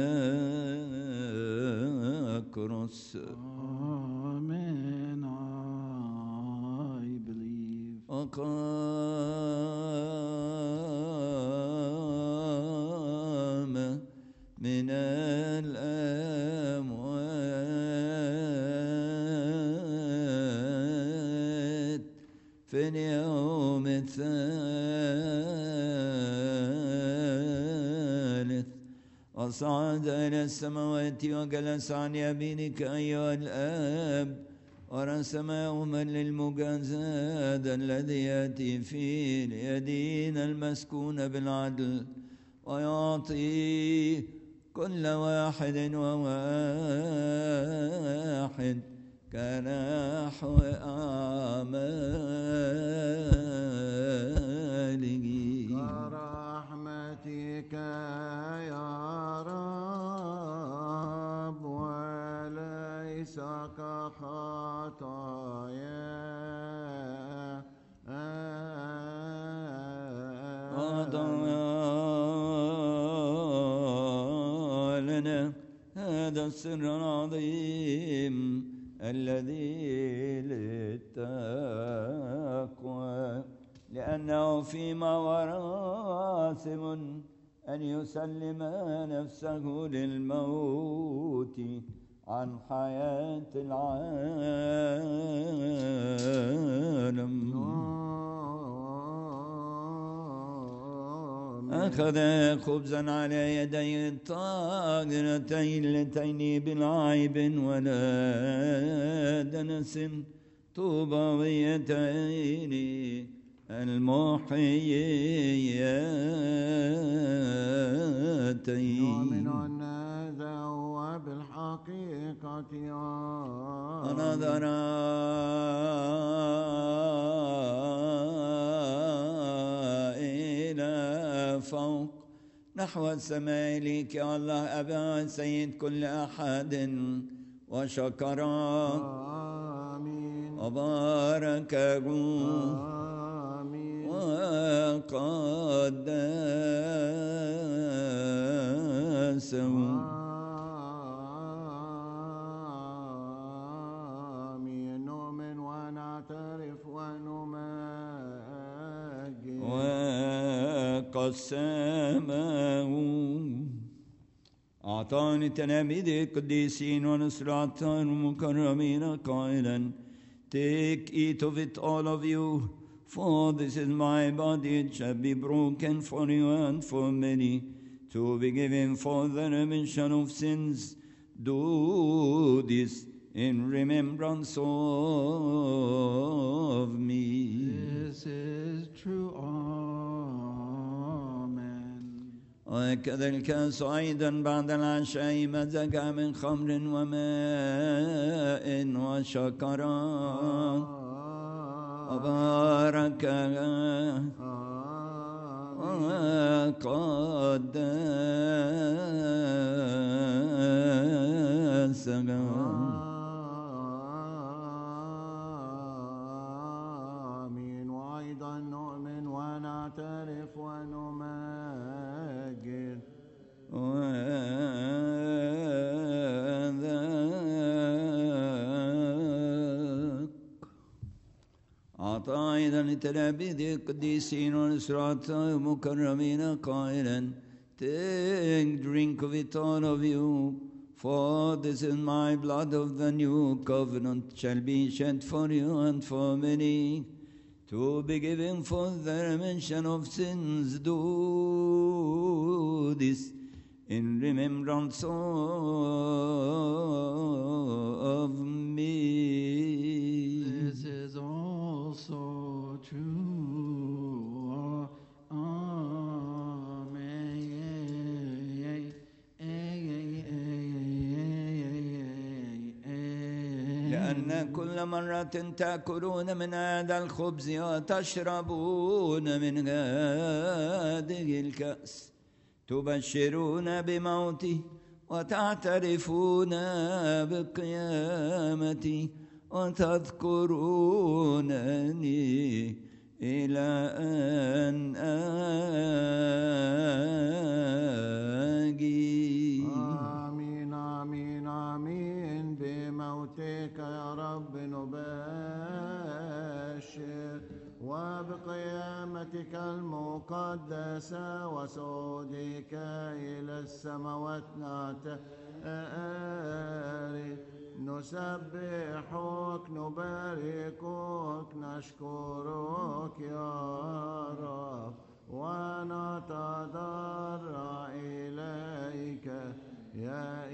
the cross. Amen. I believe. وقام من الأموات في اليوم الثالث وصعد إلى السماوات وجلس عن يمينك أيها الآب ورسم يوما للمجازاة الذي يأتي فيه ليدين المسكون بالعدل ويعطي كل واحد وواحد كنحو أعماله. كرحمتك يا رب وليس كخطايا لنا هذا السر العظيم الذي للتقوى لأنه فيما وراسم أن يسلم نفسه للموت عن حياة العالم أخذ خبزا على يدي الطاهرتين اللتين بلا عيب ولا دنس طوبويتين المحييتين. نؤمن أن هذا هو بالحقيقة ونظر إلى فوق نحو السماء لك يا الله أبا سيد كل أحد وشكر وباركه وقدسه. آمين. نؤمن ونعترف ونمجد وقسمه أعطاني تلاميذ القديسين ونصرة المكرمين قائلا Take, eat of it all of you, for this is my body, it shall be broken for you and for many, to be given for the remission of sins. Do this in remembrance of me. This is true. وكذا الكاس أيضا بعد العشاء مزج من خمر وماء وشكرا وبارك وقدسه. آمين. وأيضا نؤمن ونعترف ونمجد وذاك أعطى أيضا لتلاميذ القديسين ونصرة المكرمين قائلا Take, drink of it all of you, for this is my blood of the new covenant, shall be shed for you and for many. to be given for the remission of sins. Do this in remembrance of me. This is also true. لأن كل مرة تأكلون من هذا الخبز وتشربون من هذه الكأس تبشرون بموته وتعترفون بقيامته وتذكرونني إلى أن آجي. آمين آمين آمين. بموتك يا رب نبشر وبقيامتك المقدسة وصعودك إلى السماوات نعترف نسبحك نباركك نشكرك يا رب ونتضرع إليك يا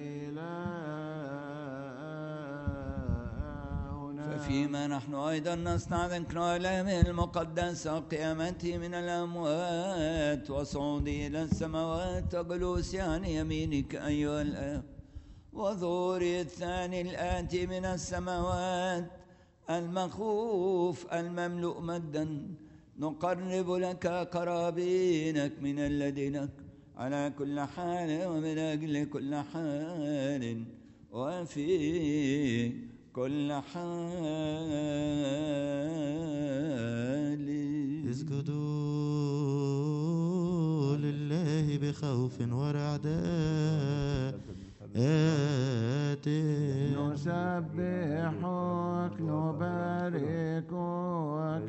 إلهنا. ففيما نحن أيضا نصنع ذكرى الأيام المقدسة قيامته من الأموات وصعوده إلى السماوات وجلوس عن يمينك أيها الآب وظهور الثاني الآتي من السماوات المخوف المملوء مجدا نقرب لك قرابينك من الذين على كل حال ومن أجل كل حال وفي كل حال. اسجدوا لله بخوف ورعداء نسبحك نباركك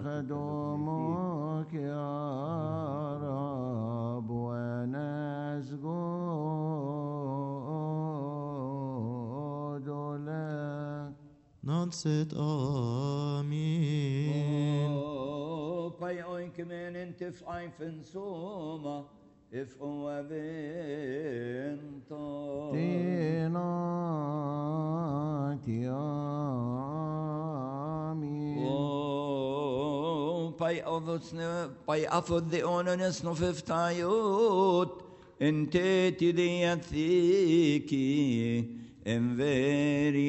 نخدمك يا رب ونسجد لك. ننصت آمين. Pai oink men intif eifen soma if ovento. Tinati amin. Oh, pai avosne pai afod the onanes no fiftayot inteti the athiki em veri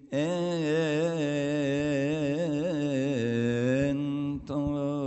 ento.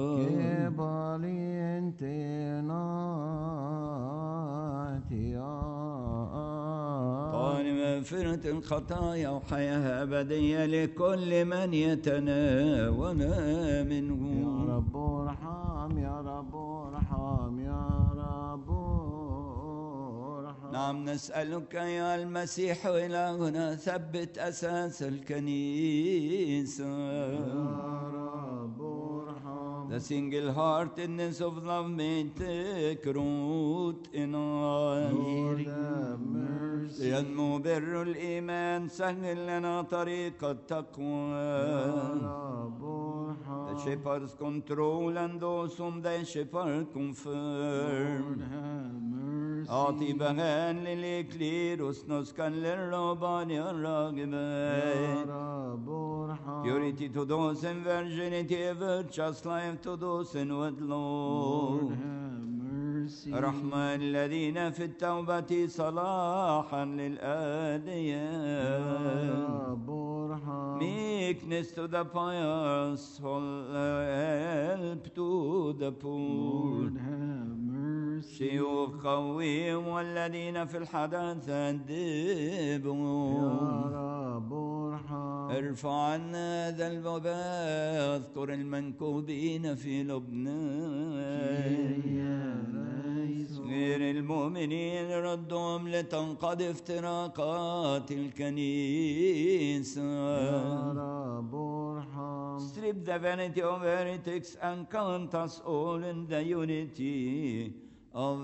مغفرة الخطايا وحياة أبدية لكل من يتناول منه. يا رب ارحم يا رب ارحم يا رب ارحم. نعم نسألك يا المسيح إلهنا ثبت أساس الكنيسة. يا رب ارحم. The single-heartedness of love may take root in us. Lord have mercy. ينمو بر الإيمان سهل لنا طريق التقوى. يا رب ارحم. The shepherds control and those whom they shepherd confirm. Lord have mercy. أعطي بهان للإكليروس نسكا للرهبان الراغبين. يا رب ارحم. Purity to those in virginity, virtuous life to those in wedlock. Lord have mercy. رحمة الذين في التوبة صلاحا للآديان. يا رب ارحم. Meekness to the pious, help to the poor. Lord have mercy. شيوخ قويهم والذين في الحداثة أدبوا. يا رب ارحم. ارفع عنا ذا الوباء اذكر المنكوبين في لبنان. غير المؤمنين ردهم لتنقضي افتراقات الكنيسة. يا رب ارحم. Strip the vanity of heretics and count us all in the unity of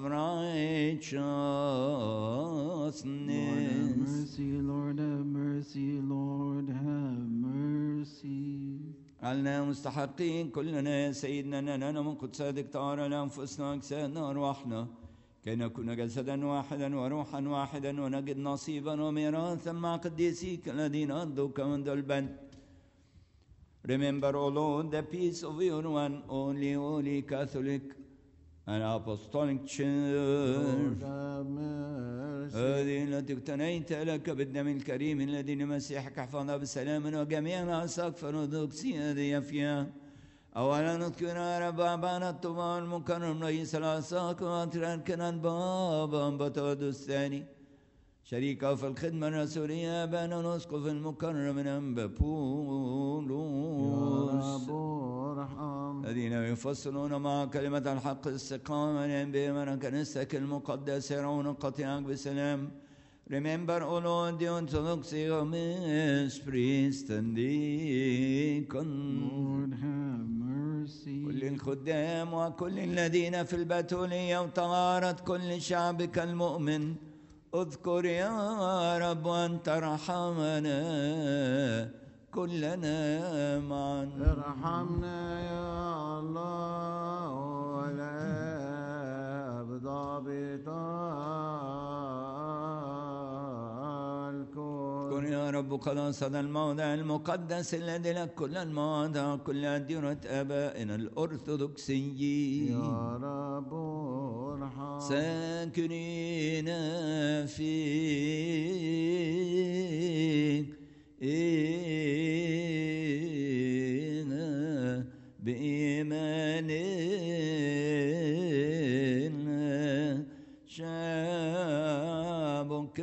righteousness. Lord have mercy, Lord have mercy, Lord have mercy. علنا مستحقين كلنا يا سيدنا أننا من قدساتك طهر لأنفسنا أجسادنا وأرواحنا كي نكون جسدا واحدا وروحا واحدا ونجد نصيبا وميراثا مع قديسيك الذين أرضوك منذ البدء. Remember, O Lord, the peace of your one only holy Catholic and Apostolic Church. هذه التي اقتنيت لك بالدم الكريم الذي لمسيحك احفظها بسلام وجميع الأساق فرودوكسية هذه فيها. أولا نذكر يا رب أبانا الطوبى المكرم رئيس الأساق وأتركنا البابا بطرس الثاني شريكه في الخدمة الرسولية أبانا الأسقف المكرم من أنبا بولس الذين يفصلون مع كلمة الحق استقامة بهم كنيستك المقدسة يرون قطيعك بسلام. Remember, O Lord, the orthodoxy of Miss Priest and Deacon. Lord, have mercy. كل الخدام وكل الذين في البتولية وطهارة كل شعبك المؤمن اذكر يا رب أن ترحمنا كلنا معا. ارحمنا يا الله ولا بضابط الكل. اذكر يا رب قدس هذا الموضع المقدس الذي لك كل المواضع كل أديرة آبائنا الأرثوذكسيين يا رب ارحم ساكنين فيك بإيماننا شعبك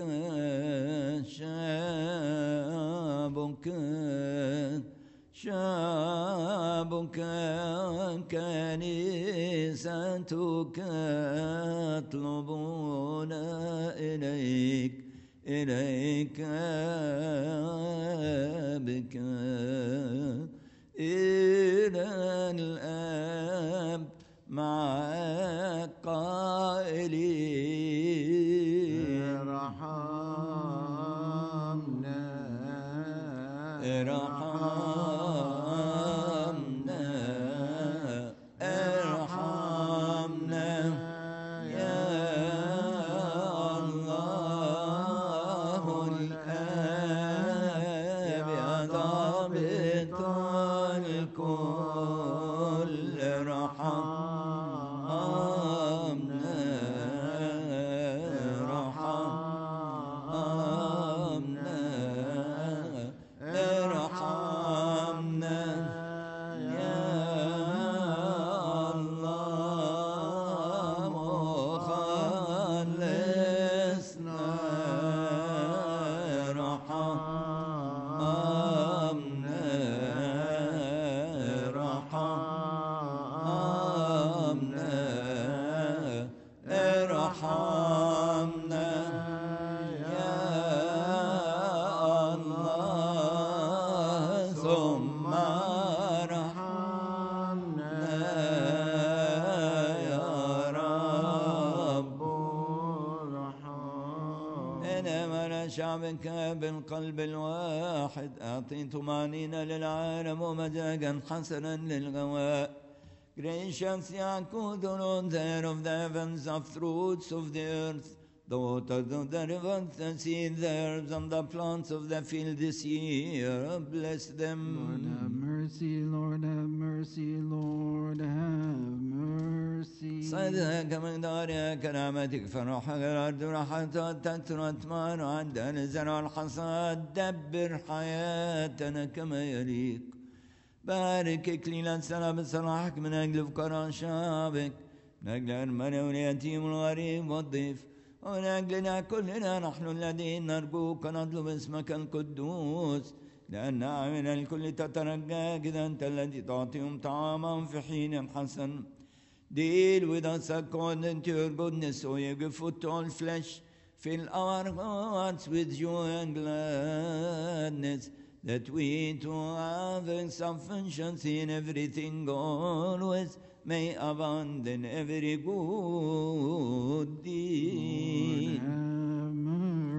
شعبك شعبك كنيستك يطلبون إليك إليك بك إلى الآب مع قائلين ارحمنا ارحمنا ارحمنا يا الله الآب يا ضابط الكل ارحمنا ارحمنا ارحمنا يا الله مخلصنا ارحمنا ارحمنا ارحمنا يا الله ثم ارحمنا يا رب. انما لشعبك بالقلب الواحد اعطي طمانينة للعالم ومزاجا حسنا للغواء. Gracious Yaakov, the Lord there of the heavens, of fruits of the earth, the waters of the rivers, the seed, the herbs, and the plants of the field this year. Bless them. Lord, have mercy. Lord, have mercy. Lord, have mercy. صدق مقدار كرامتك فروحك الأرض راحتها تترى أتمان وعندها الزرع والحصاد. دبر حياتنا كما يليق. بارك إكليل السنة بصلاحك من أجل فقراء شعبك من أجل المرأة واليتيم والغريب والضيف ومن أجلنا كلنا نحن الذين نرجوك ونطلب اسمك القدوس لأن من الكل تترجاك إذا أنت الذي تعطيهم طعاما في حين حسن. Deal with us according to your goodness, so you give food to all flesh. Fill our hearts with joy and gladness, that we too having sufficiency in everything always may abound in every good deed. Lord, have mercy.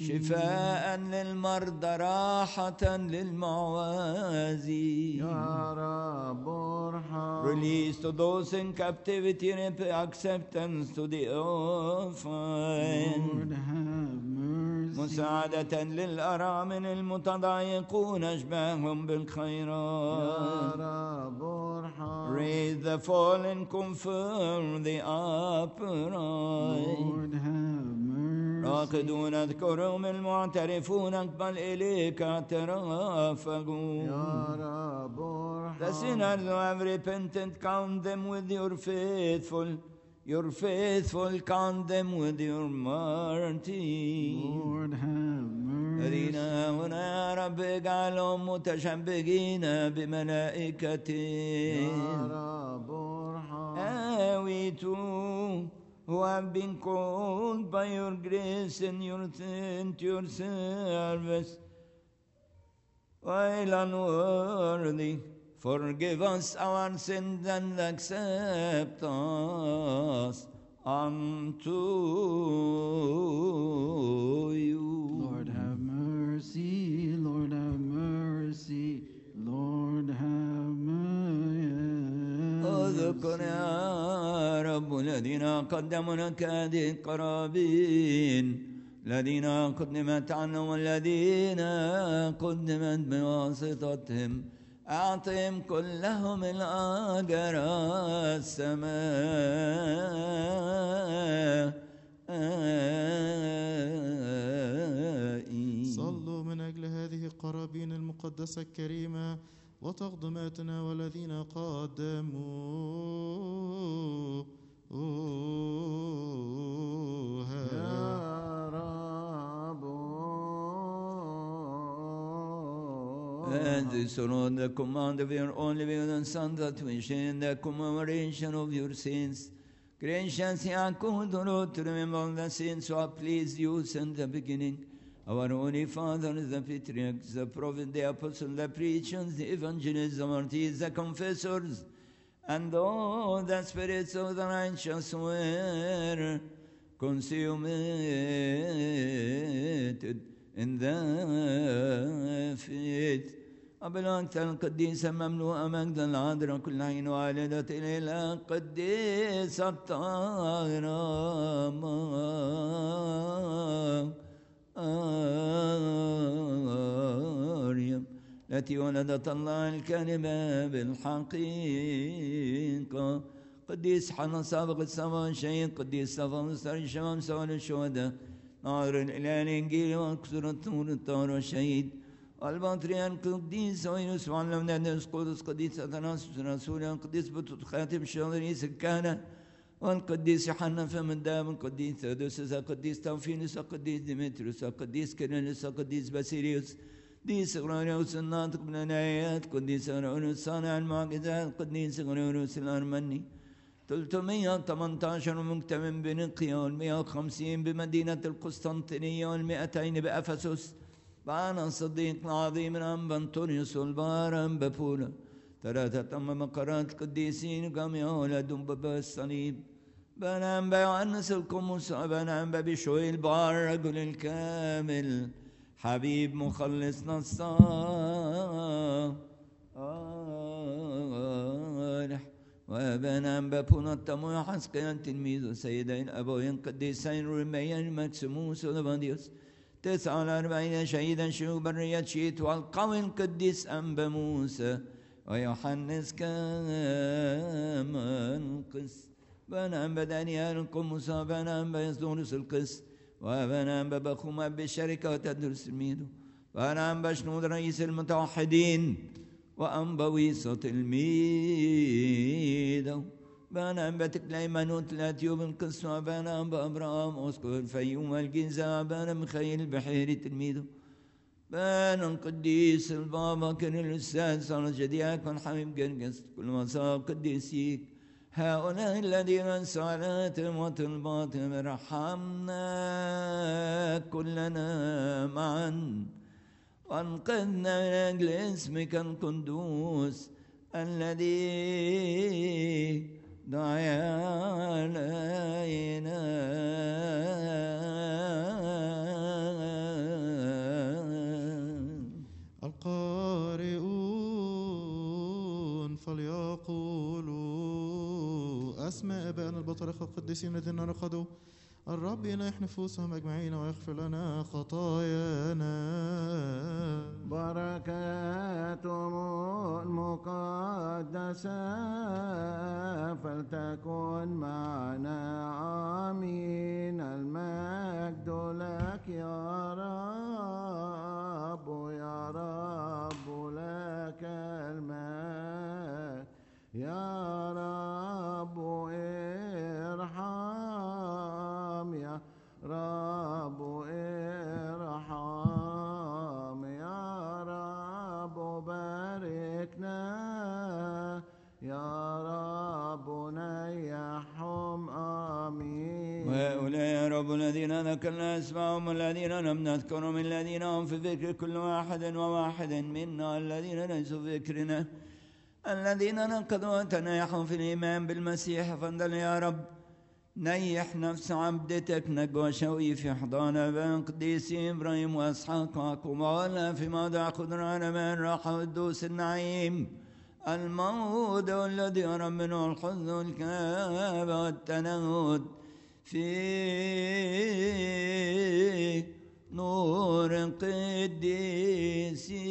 شفاء للمرضى راحة للمعوازي. يا رب ارحم. Release to those in captivity and acceptance to the orphan. Lord, have mercy. مساعدة للأرامل المتضايقون أشباههم بالخيرات. يا رب ارحم. Raise the fallen, confirm the upright. Lord, have mercy. راقدون اذكرهم المعترفون اقبل إليك اعترافهم. يا رب ارحم. The sinners who have repented, count them with your faithful. Your faithful, count them with your mercy. Lord, have mercy. الذين هنا يا رب اجعلهم متشبهين بملائكتك. يا رب ارحم. And we too, who have been called by your grace and your into your service, while unworthy, forgive us our sins and accept us unto you. Lord, have mercy. Lord, have mercy. Lord, have mercy. اذكر يا رب الذين قدموا لك هذه القرابين، الذين قدمت عنهم والذين قدمت بواسطتهم، أعطهم كلهم الأجر السمائي. صلوا من أجل هذه القرابين المقدسة الكريمة وتقدماتنا والذين قدموها. يا رب And this on the command of your only begotten Son, that we share in the commemoration of your sins. Gracious Yaakov, the Lord, to remember the sins who have pleased you since the beginning. Our holy fathers, the patriarchs, the prophets, the apostles, the preachers, the evangelists, the martyrs, the confessors, and all the spirits of the righteous were consummated in the faith. أبلغت القديسة مملوءة مجد العذراء كل حين والدة إلى القديسة الطاهرة مريم التي ولدت الله الكلمة بالحقيقة. قديس حنا سابق السماء شهيد، قديس صفا مستر الشمام سوال الشهداء، نار الإله الإنجيل وكسر الطور الطار والشهيد، البطريرك القديس ويوسف معلم نادس قدس، قديس أثناسوس رسول، القديس بطرس خاتم الشهداء الكهنة، والقديس يوحنا فم الدم، القديس ثيودوسوس، القديس توفيلوس، القديس ديمتريوس، القديس كيرلس، القديس باسيليوس، قديس غريغوريوس الناطق بالآيات، قديس غريغوريوس صانع المعجزات، قديس غريغوريوس الأرمني. ثلاثمائة وثمانية عشر مجتمع بنقيا، والمئة وخمسين بمدينة القسطنطينية، والمئتين بأفسس. بعنا الصديق العظيم الأنبا أنطونيوس والبار أنبا بولا. ثلاثة أم مقرات القديسين جميع أولادهم بابا الصليب. بنا أنبا يوحنس القمص، بنا أنبا بشوي البار رجل الكامل، حبيب مخلصنا الصالح. وبنا أنبا بولا التموي حسقيا تلميذ سيدين أبوين قديسين رميين مكسموس ولبنديوس. تسعة وأربعين شهيدا شيوخ برية شيت، والقوي القديس أنبا موسى ويوحنس كمان قس. بنا أنبا دانيال القمص، وبنا أنبا يزدونس القس، وبنا أنبا بخوما بالشركة وتدرس الميدو، بنا أنبا شنود رئيس المتوحدين، وأنبا ويصة الميدو. بنا أنبا تكليمانوت الأتيوب القس، وبنا أنبا أبراهام أسكو الفيوم الجيزة، وبنا مخيل البحيري تلميذه. بنا القديس البابا كان الأستاذ صار جدياك والحبيب قرقس، كل ما صار قديسيك. هؤلاء الذين سألاتهم وطلباتهم ارحمنا كلنا معا، وانقذنا من أجل اسمك القدوس الذي دعي علينا وأسماء آبائنا البطارخة القديسين الذين رقدوا. الرب ينيح نفوسهم أجمعين ويغفر لنا خطايانا. بركاتهم المقدسة فلتكن معنا آمين. المجد لك يا رب يا رب لك المجد يا رب ارحم يا رب ارحم يا رب باركنا يا رب نيحهم آمين. وهؤلاء يا رب الذين ذكرنا اسمهم الذين لم نذكرهم الذين هم في ذكر كل واحد وواحد منا الذين ليسوا في ذكرنا الذين نقضوا وتنايحوا في الإيمان بالمسيح. فانزل يا رب نيح نفس عبدتك نجوى شوي في حضان أبان قديسي إبراهيم وإسحاق ويعقوب ولا في موضع قدر على من راحة والدوس النعيم الموت والذي يرى منه الحزن والكآبة والتنهد في نور قديسي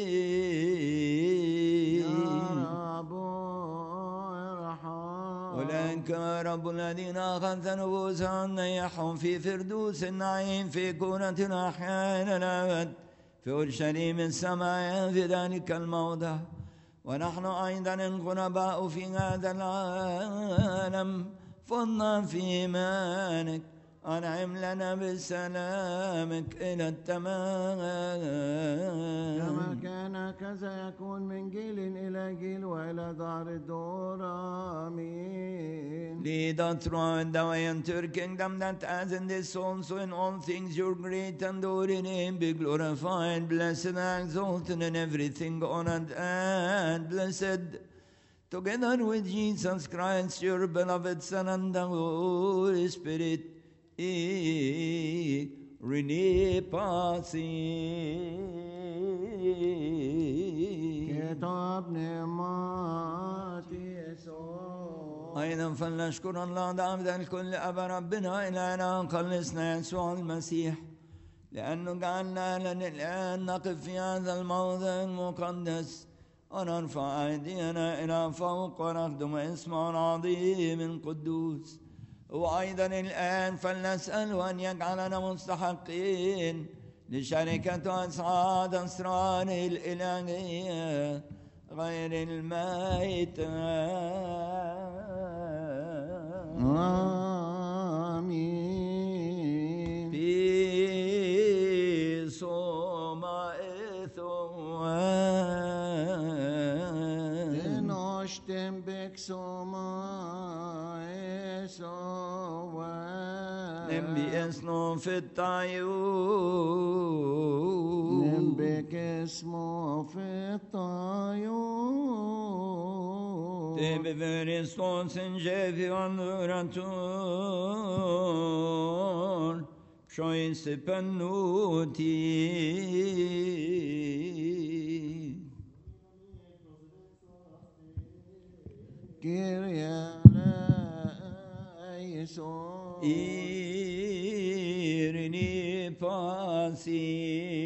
أولئك رب الذين أخذت نفوسهم نيحهم في فردوس النعيم في كونة الأحياء إلى الأبد في أورشليم السماء في ذلك الموضع. ونحن أيضا الغرباء في هذا العالم فضنا في إيمانك أنعم لنا بسلامك إلى التمام. كما كان كذا يكون من جيل إلى جيل وإلى دار الدور آمين. Lead us throughout the way into your kingdom, that as in this also in all things your great and holy name be glorified, blessed and exalted in everything, honored and blessed, together with Jesus Christ, your beloved Son, and the Holy Spirit. E Rene Pasi كتاب نعمات يسوع. أيضا فلنشكر الله دائما الكل أبا ربنا إلهنا خلصنا يسوع المسيح لأنه جعلنا لنا الآن نقف في هذا الموضع المقدس ونرفع أيدينا إلى فوق ونخدم اسمه العظيم القدوس. وأيضا الآن فلنسأله أن يجعلنا مستحقين لشركة أسعاد أسراره الإلهية غير الميتة. آمين. في صوم إثوان نشتم بك صوم نبي اسمه في الطيور نبيك اسمه في الطيور تبي فريستون سنجافي وندورتون شوي سبنوتي كيريا يسوع إيرني باسي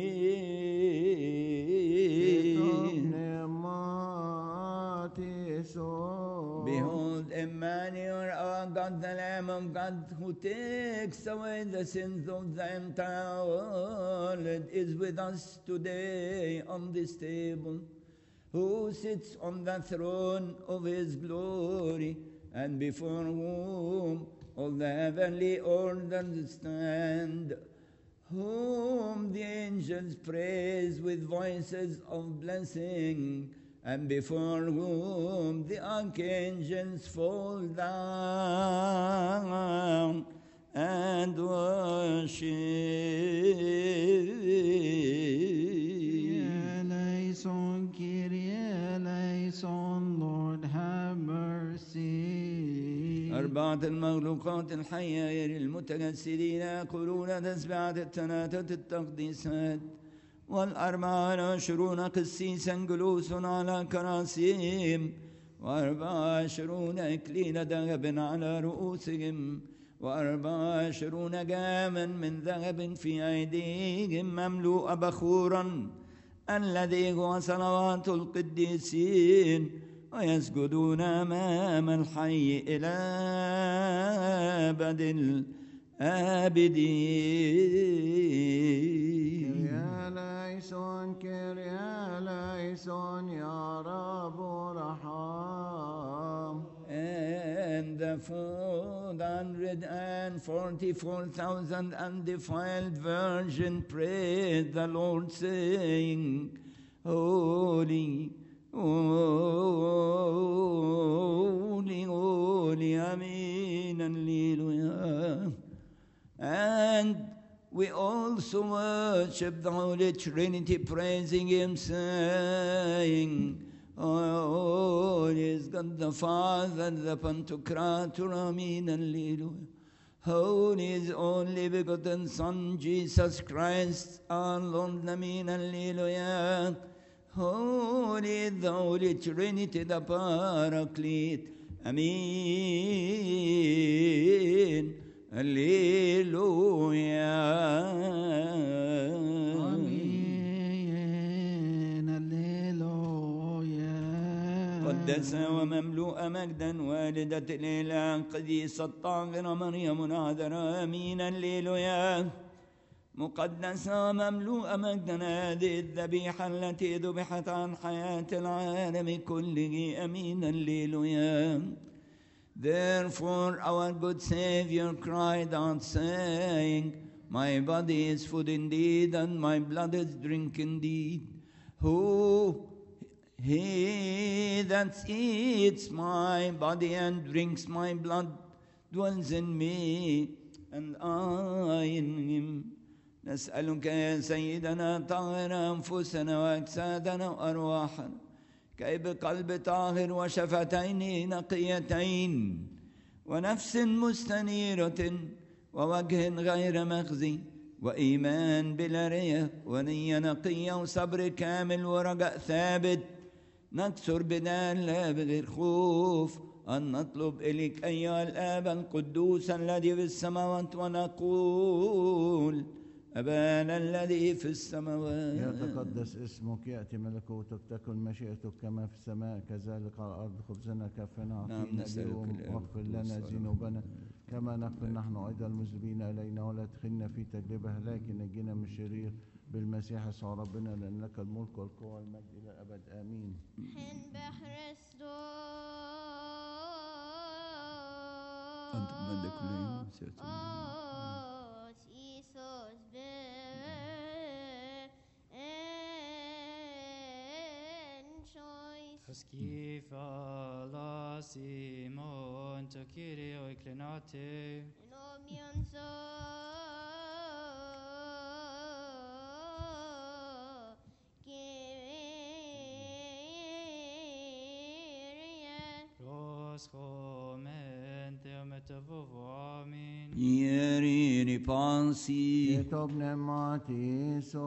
Behold, Emmanuel, our God, the Lamb of God, who takes away the sins of the entire world, is with us today on this table, who sits on the throne of his glory, and before whom all the heavenly orders stand, whom the angels praise with voices of blessing, and before whom the archangels fall down and worship. Eleison, Kyrie eleison, Lord have mercy. أربعة المخلوقات الحية غير المتجسدين يقولون تسبحة الثلاثة التقديسات، والأربعة والعشرون قسيسا جلوس على كراسيهم، وأربعة وعشرون إكليل ذهب على رؤوسهم وأربعة وعشرون جاما من ذهب في أيديهم مملوء بخورا الذي هو صلوات القديسين ويسجدون أمام الحي إلى أبد الآبدين. كريا ليسون كريا ليسون يا رب رحم. And the four hundred forty-four thousand undefiled virgin praised the Lord, saying, Holy, holy, holy, Amen, Alleluia. And we also worship the Holy Trinity, praising Him, saying, Holy is God the Father, the Pantocrator, Amen, Alleluia. Holy is only begotten Son, Jesus Christ, our Lord, Amen, Alleluia. Holy is the Holy Trinity, the Paraclete, Amen, Alleluia. آمين هللويا. قدسة ومملوءة مجدا والدة الإله القديسة الطاهرة مريم العذراء، آمين، هللويا. مقدسة ومملوءة مجدا هذه الذبيحة التي ذبحت عن حياة العالم كله، آمين، هللويا. Therefore our good Savior cried out, saying, My body is food indeed, and my blood is drink indeed. Who he that eats my body and drinks my blood dwells in me, and I in him. نسألك يا سيدنا طهر أنفسنا وأجسادنا وأرواحنا كي بقلب طاهر وشفتين نقيتين ونفس مستنيرة ووجه غير مخزي وإيمان بلا رية ونية نقية وصبر كامل ورجاء ثابت نكسر بدال لا بغير خوف أن نطلب إليك أيها الآب القدوس الذي في السماوات ونقول أبانا الذي في السماوات. يتقدس اسمك، يأتي ملكوتك، تكن مشيئتك كما في السماء كذلك على الأرض. خبزنا كفنا أعطينا اليوم، واغفر لنا ذنوبنا كما نغفر نحن أيضا المذنبين إلينا، ولا تدخلنا في تجربة لكن نجينا من الشرير بالمسيح يسوع ربنا، لأن لك الملك والقوة والمجد إلى الأبد، آمين. أنت من كل يوم Schiffa la Simon to Kyrio inclinate. Nomion so Kyrie. Ros comente metavovo amin. Ieri ripansi. Et pneumatiso.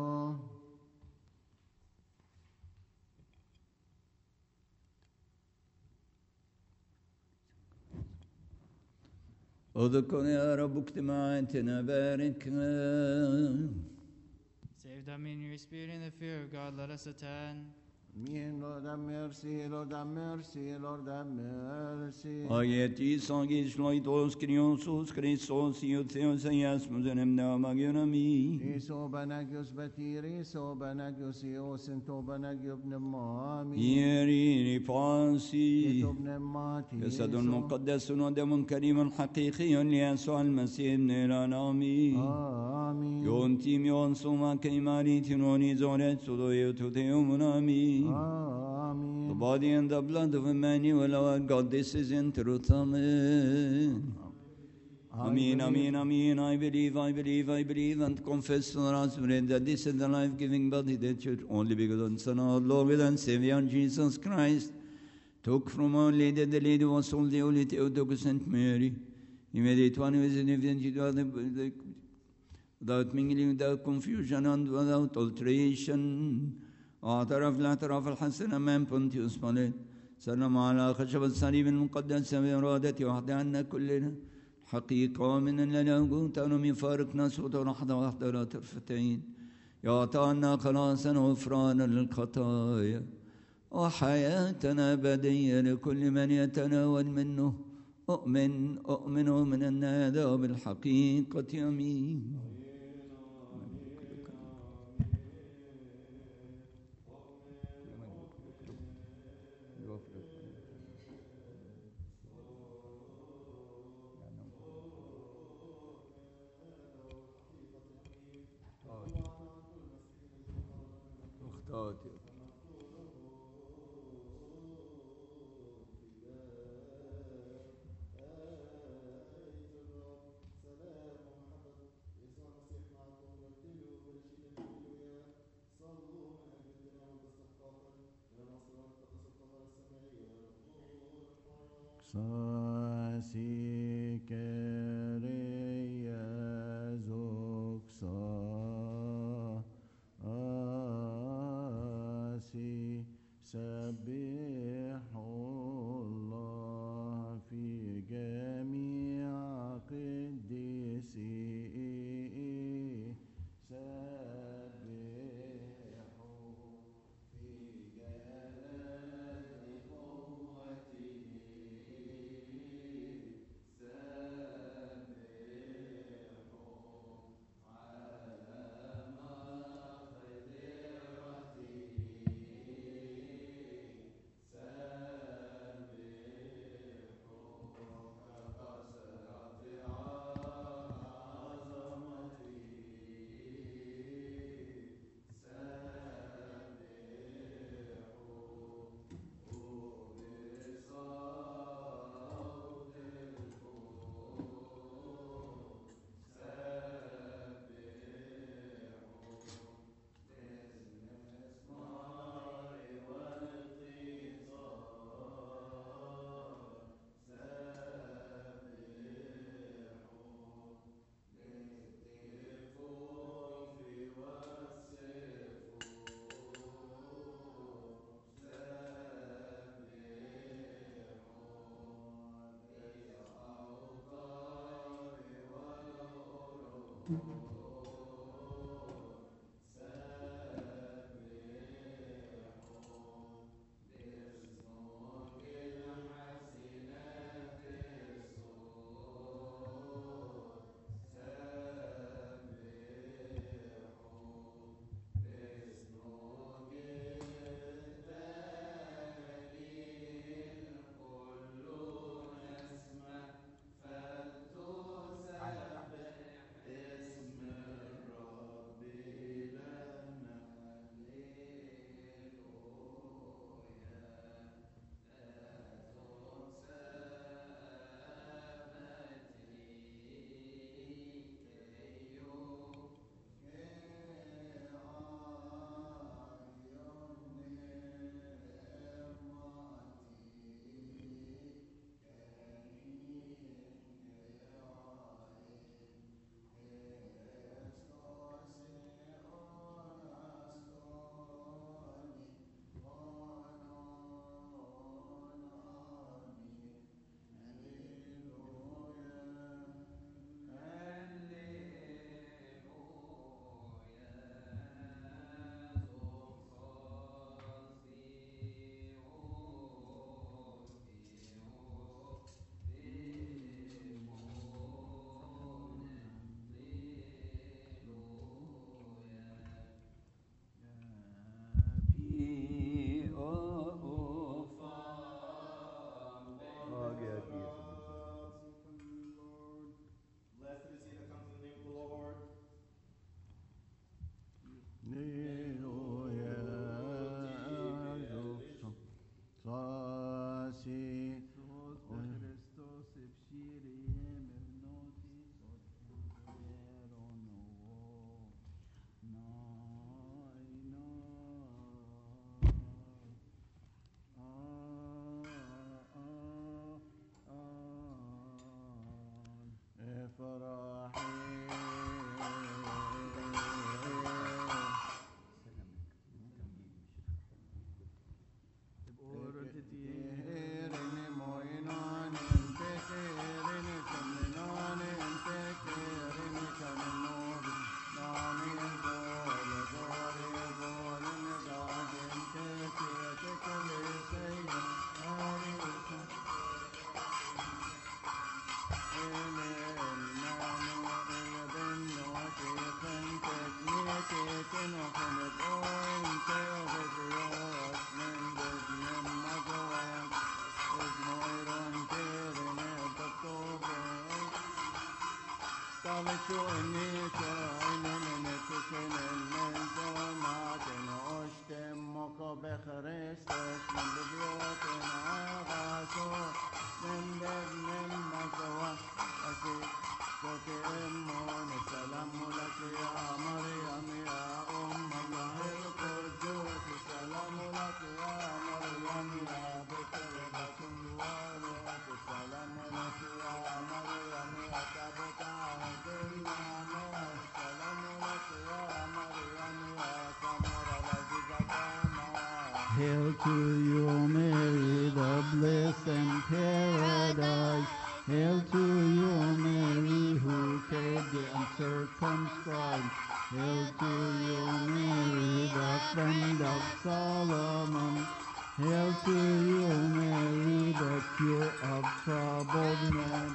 اذكر يا رب اجتماعاتنا باركنا. Save them in your spirit in the fear of God. Let us attend. Amen. Lord have mercy, Lord have mercy, Lord have mercy. Ayeti sagis loitos kriosos Christos iotheos iasmus enemna magionami. Iso banagios batiri, so banagios ios ento banagio pneumami. Ieri ripansi. Et pneumati. جسد مقدس ودم كريم حقيقي ليسوع المسيح ابن الانامي. آمين. يونتي ميون سوما كيماري تنوني زورت سودويو تيومنامي. Amen. The body and the blood of Emmanuel our God, this is in truth. Amen. Amen, amen, amen. I believe, I believe, I believe, and confess to our spirit that this is the life-giving body that your only begotten Son, our Lord and Savior Jesus Christ, took from our Lady, the Lady was all the Holy Theotokos Saint Mary. He made it one with an event without mingling, without confusion, and without alteration. اعترف الاعتراف الحسن أمام بونتيوس بيلاط سلم على خشب الصليب المقدس بإرادته وحده عنا كلنا حقيقة ومن لنا وجود أنهم يفارقنا صوت لحظة واحدة لا طرفتين يعطانا خلاصا وغفرانا للخطايا وحياتنا أبدية لكل من يتناول منه أؤمن أؤمن من النادى بالحقيقة أمين. بخريستوس من بيوتنا غاسوس من بابن المسوى أكيد صوتي أمون السلام لك يا مريم يا أم الله القدوس السلام لك يا مريم يا بكرة الوارث السلام لك يا مريم يا تابوت عهد النعمة السلام لك يا مريم يا ثمر لذيذة. Hail to you, Mary, the bliss and paradise. Hail to you, Mary, who carried the uncircumcised. Hail to you, Mary, the friend of Solomon. Hail to you, Mary, the cure of troubled men.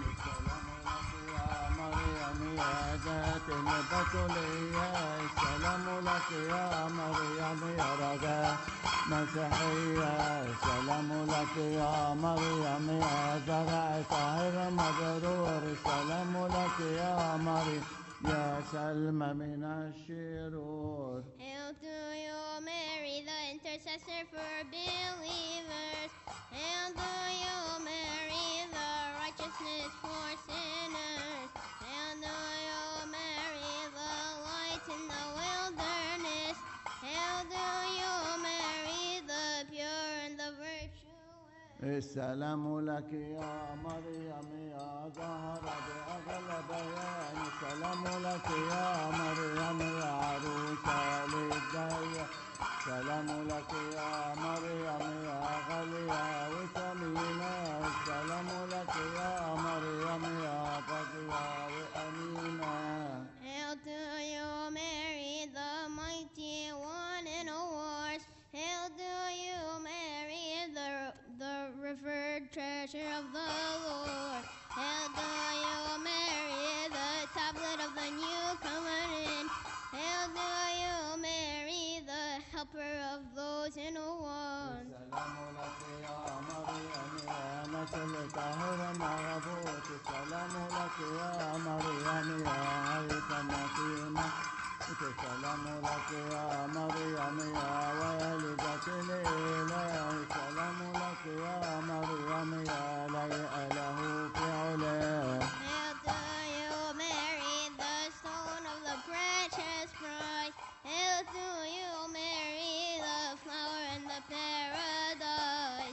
السلام لك يا مريم يا رجاء مسيحية السلام لك يا مريم يا زرع طاهر مبرور السلام لك يا مريم يا سلمى من الشرور. Hail to you, Mary, the intercessor for believers. Hail to you, Mary, the righteousness for sinners. Hail to you, Mary, the light in the wilderness. Hail to you, Mary, the pure and the virtuous. السلام لك يا مريم يا زهرة بأغلى بيان السلام لك يا مريم يا عروسة للدية السلام لك يا مريم يا غالية وثمينة السلام لك يا مريم يا فضية وأمينة. Hail to you, Mary, the mighty one in wars. Hail to you, Mary, the, the revered treasure of the Lord. Hail to you, Mary, the tablet of the new covenant. Hail to you, Mary, the helper of those in want. السلام لك يا مريم يا نسل طاهر مربوط السلام لك يا مريم يا عيسى مكينة السلام لك يا مريم يا والدة الإله السلام لك يا مريم يا ليئة له في علاه. Hail to you, Mary, the stone of the precious price. Hail to you, Mary, the flower and the paradise.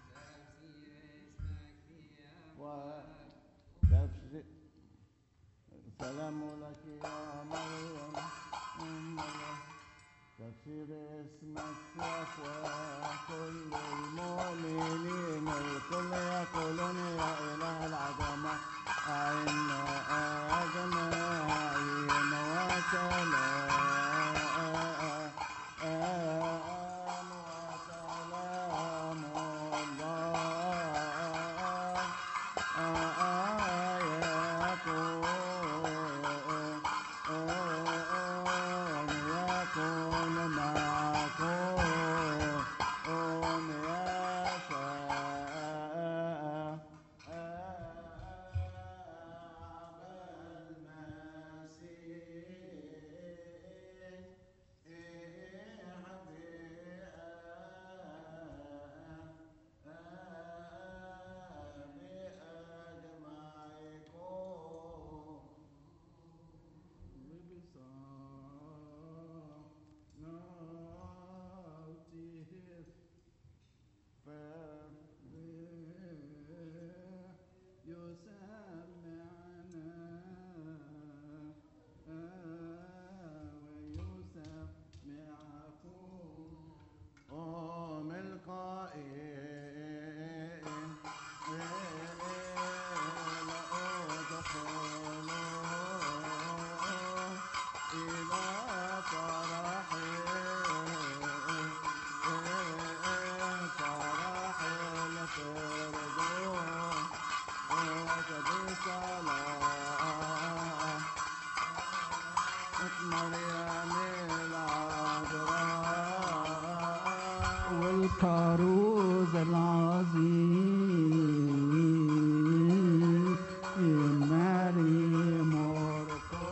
السلام لك يا مريم أم الله تفسير اسمك في أفواه كل المؤمنين الكل يقولون يا إله العظمة أعنا أجمعين وسلام وسلام والكاروز العظيم ماري مرقس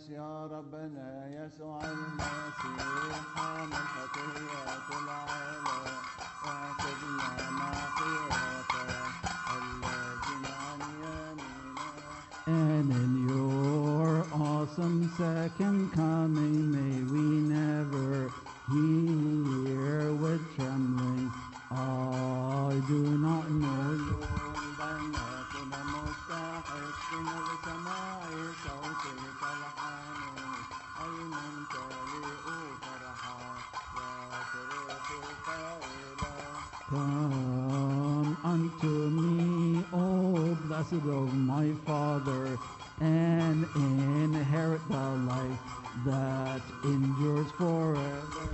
الناس يا ربنا يسوع المسيح حامل خطيئات العالم واعتبنا مغفرة الذين عن يمينك. And in your awesome second coming, may we never hear with trembling, I do not know you. بناتنا مستحقين لسماع صوتك الحنين أيمن تليء فرحا وترك قائلا. Come unto me, O blessed of my Father, and inherit the life that endures forever.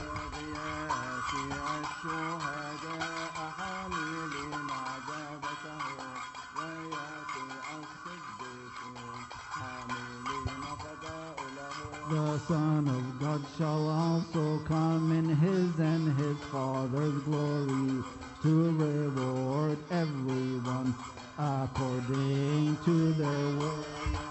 الشهداء حاملين عذابته ويأتي الصديقون حاملين فضائله. The Son of God shall also come in his and his Father's glory to reward everyone according to their work.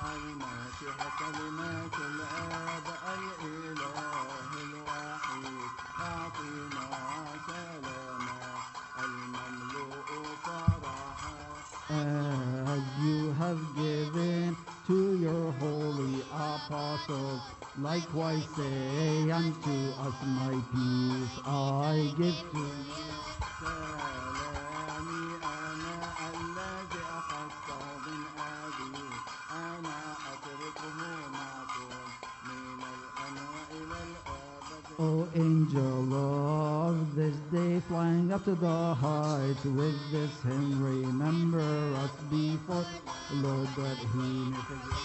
كلمات الآب الإله الوحيد أعطينا سلاما المملوء فرحا. As you have given to your holy apostles, likewise say unto us, my peace I give to you. سلامي أنا الذي أخذته من أبي أنا أتركه معكم من الآن وإلى الأبد. O angel of this day, flying up to the heights with this hymn, remember us before the Lord, that he may forgive.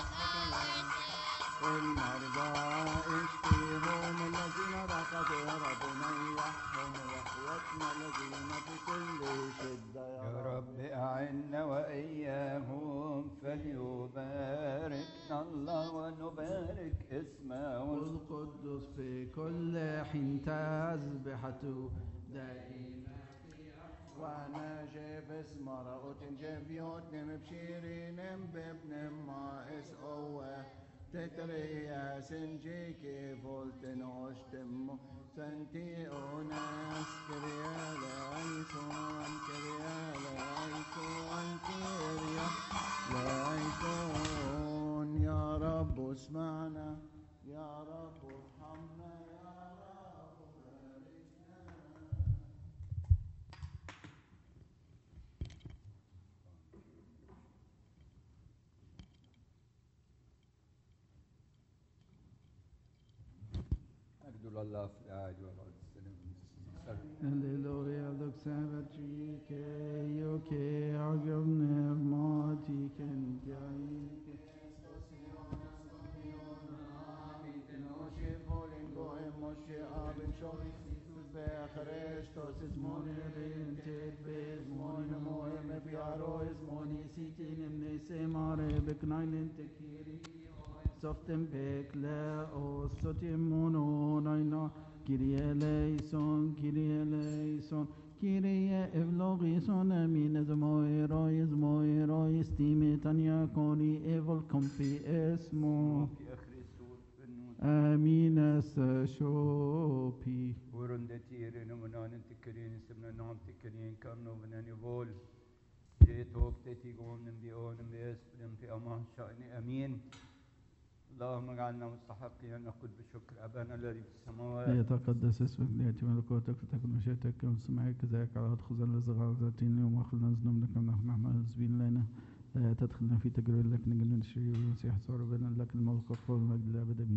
المرضى اشفيهم الذين رقدوا ربنا يحهم واخوتنا الذين في كل شدة. يا رب أعنا وإياهم فليباركنا الله ونبارك اسمه القدس في كل حين تسبحته دائما. وانا جيب اسم رأوت جيب يوتنم بشيرينم بابنم ما اس اوه تتريا سنجيكي فولتن عشتم سنتي اوناس كريالا ايسون كريالا ايسون كريا لا ايسون. يا رب اسمعنا يا رب ارحمنا يا رب باركنا. أجد الله في الأعد والأرض السلام. Alleluia, doxavatri ke yoke agavne mati ken jaike. Christos is monin tedbes monin moem piaro is moni sitin in ne semare beknainen tekiri softem bekle o sotim mono naina Kyrie eleison Kyrie eleison Kyrie evlogison amin ezmoiro ezmoiro estime tania koni evol compi esmo آمين سشوبي ورندتير نمنان تكرين سمنا نام تكرين كرنو بناني بول جيتوك تتيقون بيون بيسبرم في أمان شأن أمين. اللهم اجعلنا مستحقين أن نقول بشكر أبانا الذي في السماوات. ليتقدس اسمك ليأتي ملكوتك وتكن مشيئتك كما في السماء كذلك على الأرض. خذنا الرزق ذاتين اليوم واخلنا ذنوبنا كما نحن نحن حاسبين لنا لا تدخلنا في تجربة لكن نجنا الشرير والمسيح صار بنا لك الملك والقوة والمجد للأبد.